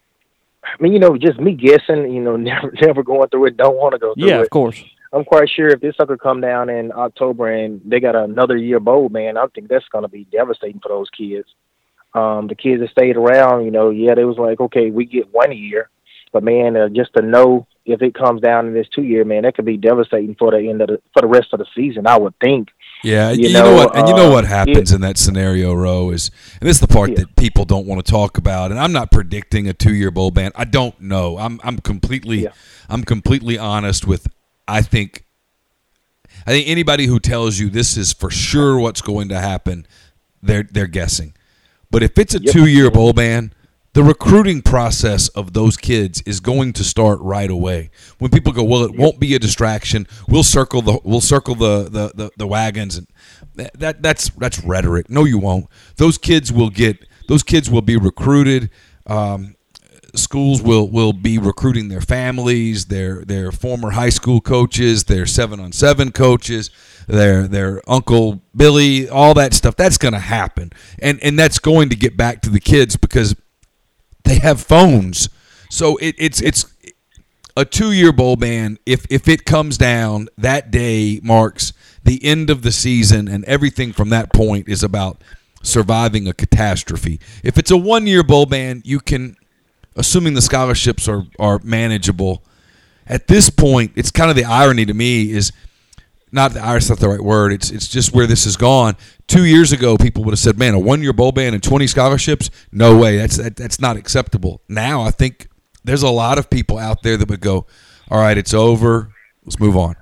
I mean, you know, just me guessing. You know, never never going through it. Don't want to go through yeah, it. of course. I'm quite sure if this sucker come down in October and they got another year bowl, man, I think that's going to be devastating for those kids. Um, the kids that stayed around, you know, yeah, they was like, okay, we get one year, but man, uh, just to know if it comes down in this two year, man, that could be devastating for the end of the for the rest of the season, I would think. Yeah, you, you know, know what, and you know uh, what happens it, in that scenario, Ro, is, and this is the part yeah. that people don't want to talk about. And I'm not predicting a two-year bowl ban. I don't know. I'm I'm completely, yeah. I'm completely honest with. I think. I think anybody who tells you this is for sure what's going to happen, they're they're guessing. But if it's a yep. two-year bowl ban, the recruiting process of those kids is going to start right away. When people go, well, it won't be a distraction. We'll circle the we'll circle the the, the, the wagons, and that, that that's that's rhetoric. No, you won't. Those kids will get those kids will be recruited. Um, schools will, will be recruiting their families, their their former high school coaches, their seven on seven coaches, their their Uncle Billy, all that stuff. That's going to happen, and and that's going to get back to the kids because they have phones. So it, it's it's a two-year bowl ban. If if it comes down, that day marks the end of the season, and everything from that point is about surviving a catastrophe. If it's a one-year bowl ban, you can, assuming the scholarships are, are manageable, at this point, it's kind of the irony to me is not the irony, not the right word. It's it's just where this has gone. Two years ago, people would have said, "Man, a one-year bowl ban and twenty scholarships? No way. That's that, that's not acceptable." Now, I think there's a lot of people out there that would go, "All right, it's over. Let's move on."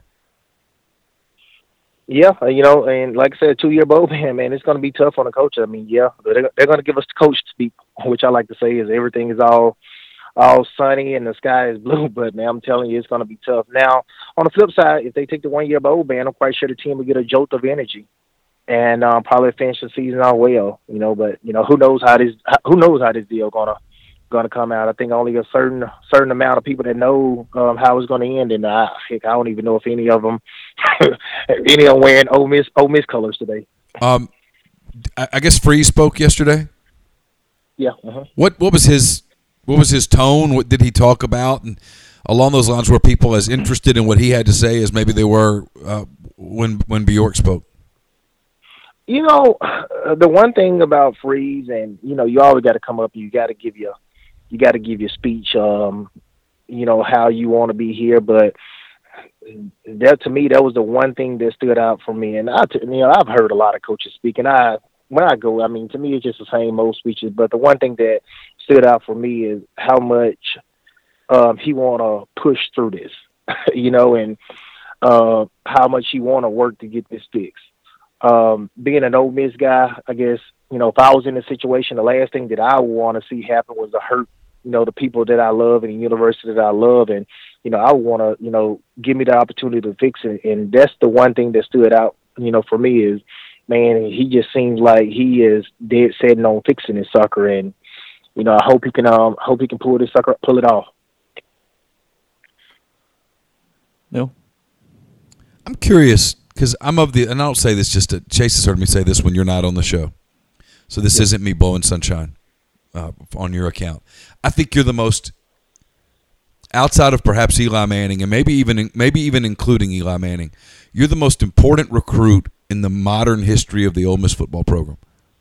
Yeah, you know, and like I said, two-year bowl ban, man, it's going to be tough on the coach. I mean, yeah, they're, they're going to give us the coach speak, which I like to say is everything is all all sunny and the sky is blue. But, man, I'm telling you, it's going to be tough. Now, on the flip side, if they take the one-year bowl ban, I'm quite sure the team will get a jolt of energy and um, probably finish the season out well. You know, but you know, who knows how this who knows how this deal gonna gonna come out. I think only a certain certain amount of people that know um, how it's going to end, and I, heck, I don't even know if any of them any of them wearing Ole Miss Ole Miss colors today. Um, I guess Freeze spoke yesterday. Yeah. Uh-huh. What what was his what was his tone? What did he talk about? And along those lines, were people as interested in what he had to say as maybe they were uh, when when Bjork spoke? You know, the one thing about Freeze, and you know, you always got to come up. You got to give your you got to give your speech. Um, you know how you want to be here, but that to me, that was the one thing that stood out for me. And I, you know, I've heard a lot of coaches speak, and I when I go, I mean, to me, it's just the same old speeches. But the one thing that stood out for me is how much um, he want to push through this, you know, and uh, how much he want to work to get this fixed. Um, being an Ole Miss guy, I guess, you know, if I was in a situation, the last thing that I would want to see happen was to hurt, you know, the people that I love and the university that I love. And, you know, I want to, you know, give me the opportunity to fix it. And that's the one thing that stood out, you know, for me is, man, he just seems like he is dead setting on fixing his sucker. And, you know, I hope he can, um, hope he can pull this sucker, pull it off. No. I'm curious. Because I'm of the, and I don't say this just to, Chase has heard me say this when you're not on the show. So this yeah. isn't me blowing sunshine. uh, on your account. I think you're the most, outside of perhaps Eli Manning, and maybe even maybe even including Eli Manning, you're the most important recruit in the modern history of the Ole Miss football program.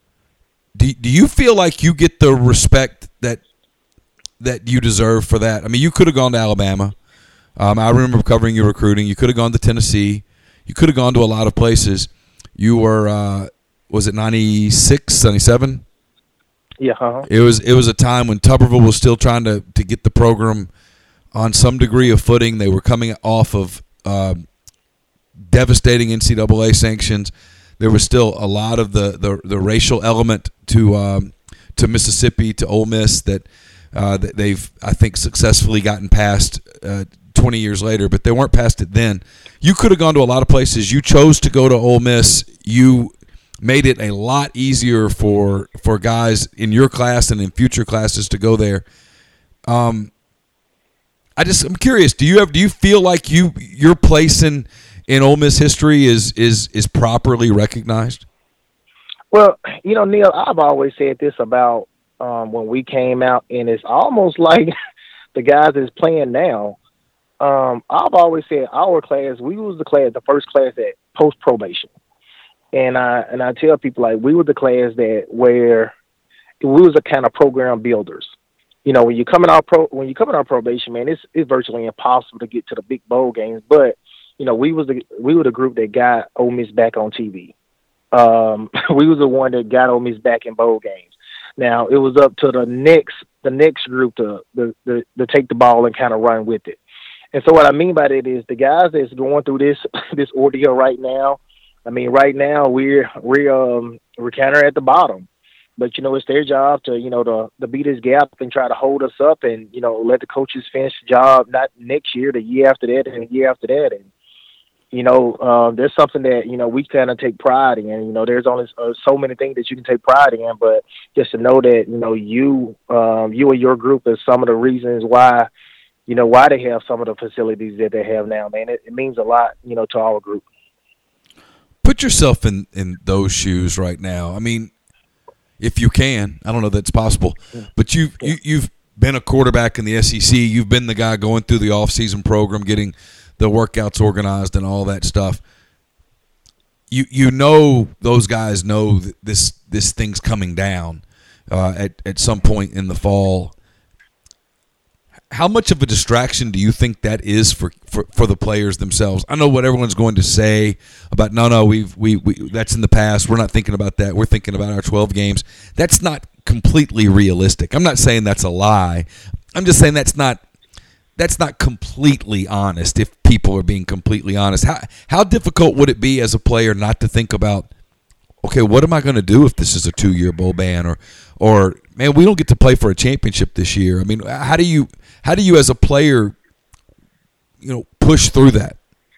Do do you feel like you get the respect that that you deserve for that? I mean, you could have gone to Alabama. Um, I remember covering your recruiting. You could have gone to Tennessee. You could have gone to a lot of places. You were, uh, was it ninety-six, ninety-seven? Yeah. Uh-huh. It was it was a time when Tuberville was still trying to, to get the program on some degree of footing. They were coming off of uh, devastating N C double A sanctions. There was still a lot of the, the, the racial element to um, to Mississippi, to Ole Miss that uh, that they've, I think, successfully gotten past uh, twenty years later, but they weren't past it then. You could have gone to a lot of places. You chose to go to Ole Miss. You made it a lot easier for for guys in your class and in future classes to go there. Um, I just I'm curious. Do you have do you feel like you your place in, in Ole Miss history is is is properly recognized? Well, you know, Neil, I've always said this about um, when we came out, and it's almost like the guys that's playing now. Um, I've always said our class, we was the class, the first class that post probation, and I and I tell people like we were the class that where we was the kind of program builders. You know, when you come in our pro, when you come in our probation, man, it's it's virtually impossible to get to the big bowl games. But you know, we was the we were the group that got Ole Miss back on T V. Um, we was the one that got Ole Miss back in bowl games. Now it was up to the next the next group to the to, to take the ball and kind of run with it. And so what I mean by that is the guys that's going through this this ordeal right now. I mean, right now we're we're um we're kind of at the bottom, but you know it's their job to you know to to beat this gap and try to hold us up and you know let the coaches finish the job not next year, the year after that, and the year after that. And you know um, there's something that you know we kind of take pride in. You know there's only uh, so many things that you can take pride in, but just to know that you know you um, you and your group is some of the reasons why. You know, why they have some of the facilities that they have now, man. It, it means a lot, you know, to our group. Put yourself in, in those shoes right now. I mean, if you can. I don't know that it's possible. But you've, you, you've been a quarterback in the S E C. You've been the guy going through the off-season program, getting the workouts organized and all that stuff. You you know those guys know that this, this thing's coming down uh, at, at some point in the fall. How much of a distraction do you think that is for, for, for the players themselves? I know what everyone's going to say about no, no, we've we, we that's in the past. We're not thinking about that. We're thinking about our twelve games. That's not completely realistic. I'm not saying that's a lie. I'm just saying that's not that's not completely honest. If people are being completely honest, how how difficult would it be as a player not to think about? Okay, what am I going to do if this is a two-year bowl ban, or, or man, we don't get to play for a championship this year? I mean, how do you, how do you as a player, you know, push through that?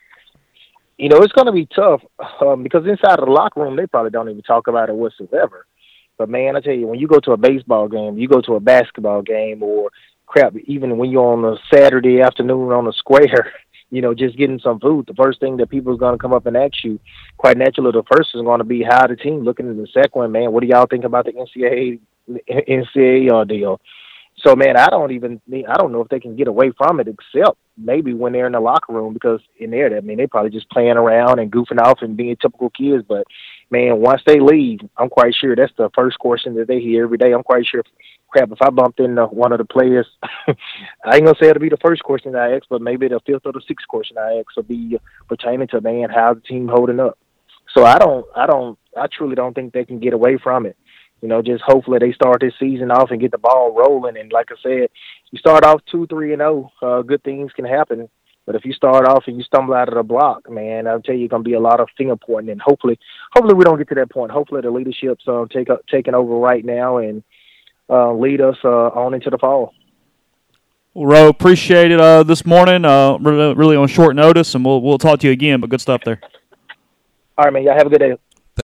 You know, it's going to be tough um, because inside of the locker room, they probably don't even talk about it whatsoever. But man, I tell you, when you go to a baseball game, you go to a basketball game, or crap, even when you're on a Saturday afternoon on a square. You know, just getting some food, the first thing that people are going to come up and ask you, quite naturally, the first is going to be how the team looking at the second one, man. What do y'all think about the N C double A N C double A deal? So, man, I don't even, I don't know if they can get away from it, except maybe when they're in the locker room, because in there, I mean, they're probably just playing around and goofing off and being typical kids. But, man, once they leave, I'm quite sure that's the first question that they hear every day. I'm quite sure. Crap, if I bumped into one of the players, I ain't going to say it'll be the first question I ask, but maybe the fifth or the sixth question I ask will be pertaining to, man, how's the team holding up? So I don't, I don't, I truly don't think they can get away from it. You know, just hopefully they start this season off and get the ball rolling. And like I said, you start off two, three, and oh, uh, good things can happen. But if you start off and you stumble out of the block, man, I'll tell you, it's going to be a lot of finger pointing. And hopefully, hopefully we don't get to that point. Hopefully the leadership's uh, take, uh, taking over right now and, Uh, lead us uh, on into the fall. Well, Ro, appreciate it uh, this morning. Uh, really, really on short notice, and we'll we'll talk to you again. But good stuff there. All right, man. Y'all have a good day.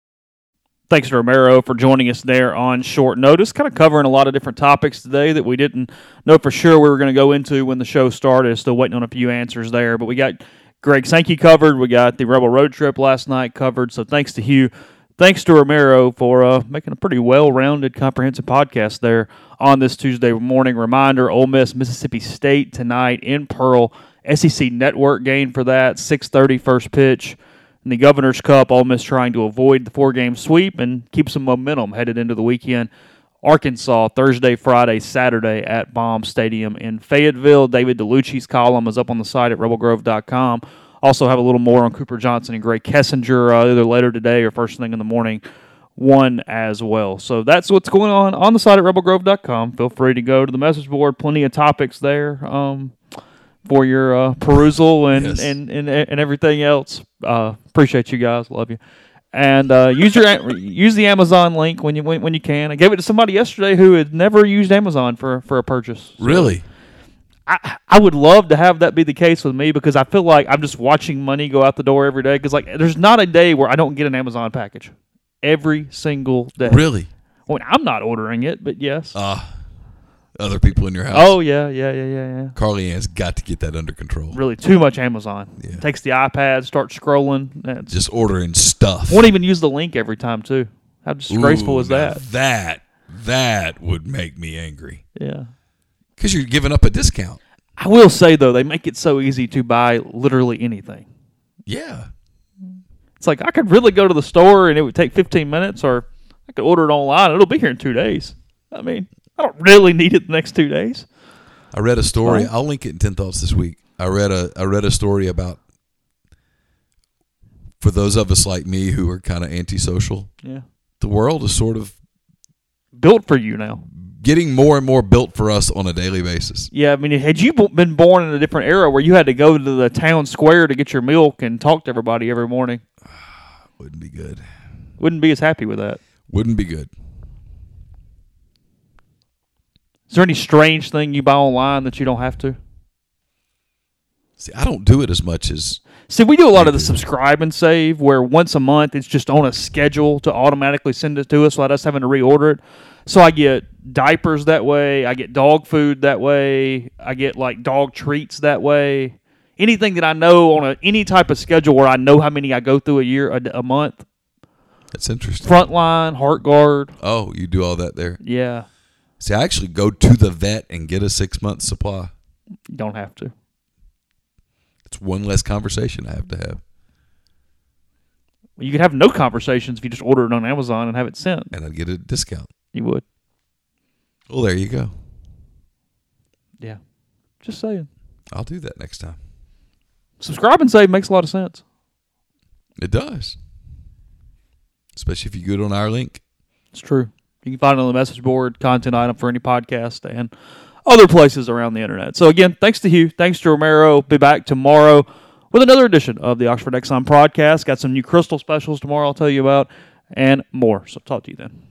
Thanks to Romero for joining us there on short notice, kind of covering a lot of different topics today that we didn't know for sure we were going to go into when the show started. Still waiting on a few answers there, but we got Greg Sankey covered. We got the Rebel Road Trip last night covered. So thanks to Hugh thanks to Romero for uh, making a pretty well-rounded, comprehensive podcast there on this Tuesday morning. Reminder, Ole Miss, Mississippi State tonight in Pearl. S E C Network game for that, six thirty first pitch. In the Governor's Cup, Ole Miss trying to avoid the four-game sweep and keep some momentum headed into the weekend. Arkansas, Thursday, Friday, Saturday at Baum Stadium in Fayetteville. David DeLucci's column is up on the site at rebel grove dot com. Also have a little more on Cooper Johnson and Greg Kessinger uh, either later today or first thing in the morning, one as well. So that's what's going on on the site at rebel grove dot com. Feel free to go to the message board. Plenty of topics there um, for your uh, perusal and, yes. and, and, and everything else. Uh, appreciate you guys. Love you. And uh, use your use the Amazon link when you when, when you can. I gave it to somebody yesterday who had never used Amazon for, for a purchase. So really? I, I would love to have that be the case with me because I feel like I'm just watching money go out the door every day. Because like, there's not a day where I don't get an Amazon package. Every single day. Really? Well, I'm not ordering it, but yes. Uh, other people in your house. Oh, yeah, yeah, yeah, yeah, yeah. Carly Ann's got to get that under control. Really, too much Amazon. Yeah. Takes the iPad, starts scrolling. It's, just ordering stuff. Won't even use the link every time, too. How disgraceful Ooh, is that? That, that would make me angry. Yeah. Because you're giving up a discount. I will say, though, they make it so easy to buy literally anything. Yeah. It's like I could really go to the store and it would take fifteen minutes, or I could order it online and it'll be here in two days. I mean, I don't really need it the next two days. I read a story. Well, I'll link it in ten Thoughts this week. I read a I read a story about, for those of us like me who are kind of antisocial, yeah, the world is sort of built for you now. Getting more and more built for us on a daily basis. Yeah, I mean, had you been born in a different era where you had to go to the town square to get your milk and talk to everybody every morning, wouldn't be good. Wouldn't be as happy with that. Wouldn't be good. Is there any strange thing you buy online that you don't have to? See, I don't do it as much as... See, we do a lot of the subscribe and save where once a month it's just on a schedule to automatically send it to us without us having to reorder it. So I get diapers that way. I get dog food that way. I get like dog treats that way. Anything that I know on a, any type of schedule where I know how many I go through a year, a, a month. That's interesting. Frontline, Heart Guard. Oh, you do all that there? Yeah. See, I actually go to the vet and get a six-month supply. You don't have to. It's one less conversation I have to have. Well, you could have no conversations if you just order it on Amazon and have it sent. And I'd get a discount. You would. Well, there you go. Yeah. Just saying. I'll do that next time. Subscribe and save makes a lot of sense. It does. Especially if you go on our link. It's true. You can find it on the message board, content item for any podcast, and other places around the internet. So again, thanks to Hugh. Thanks to Romero. Be back tomorrow with another edition of the Oxford Exxon podcast. Got some new Crystal specials tomorrow I'll tell you about, and more. So talk to you then.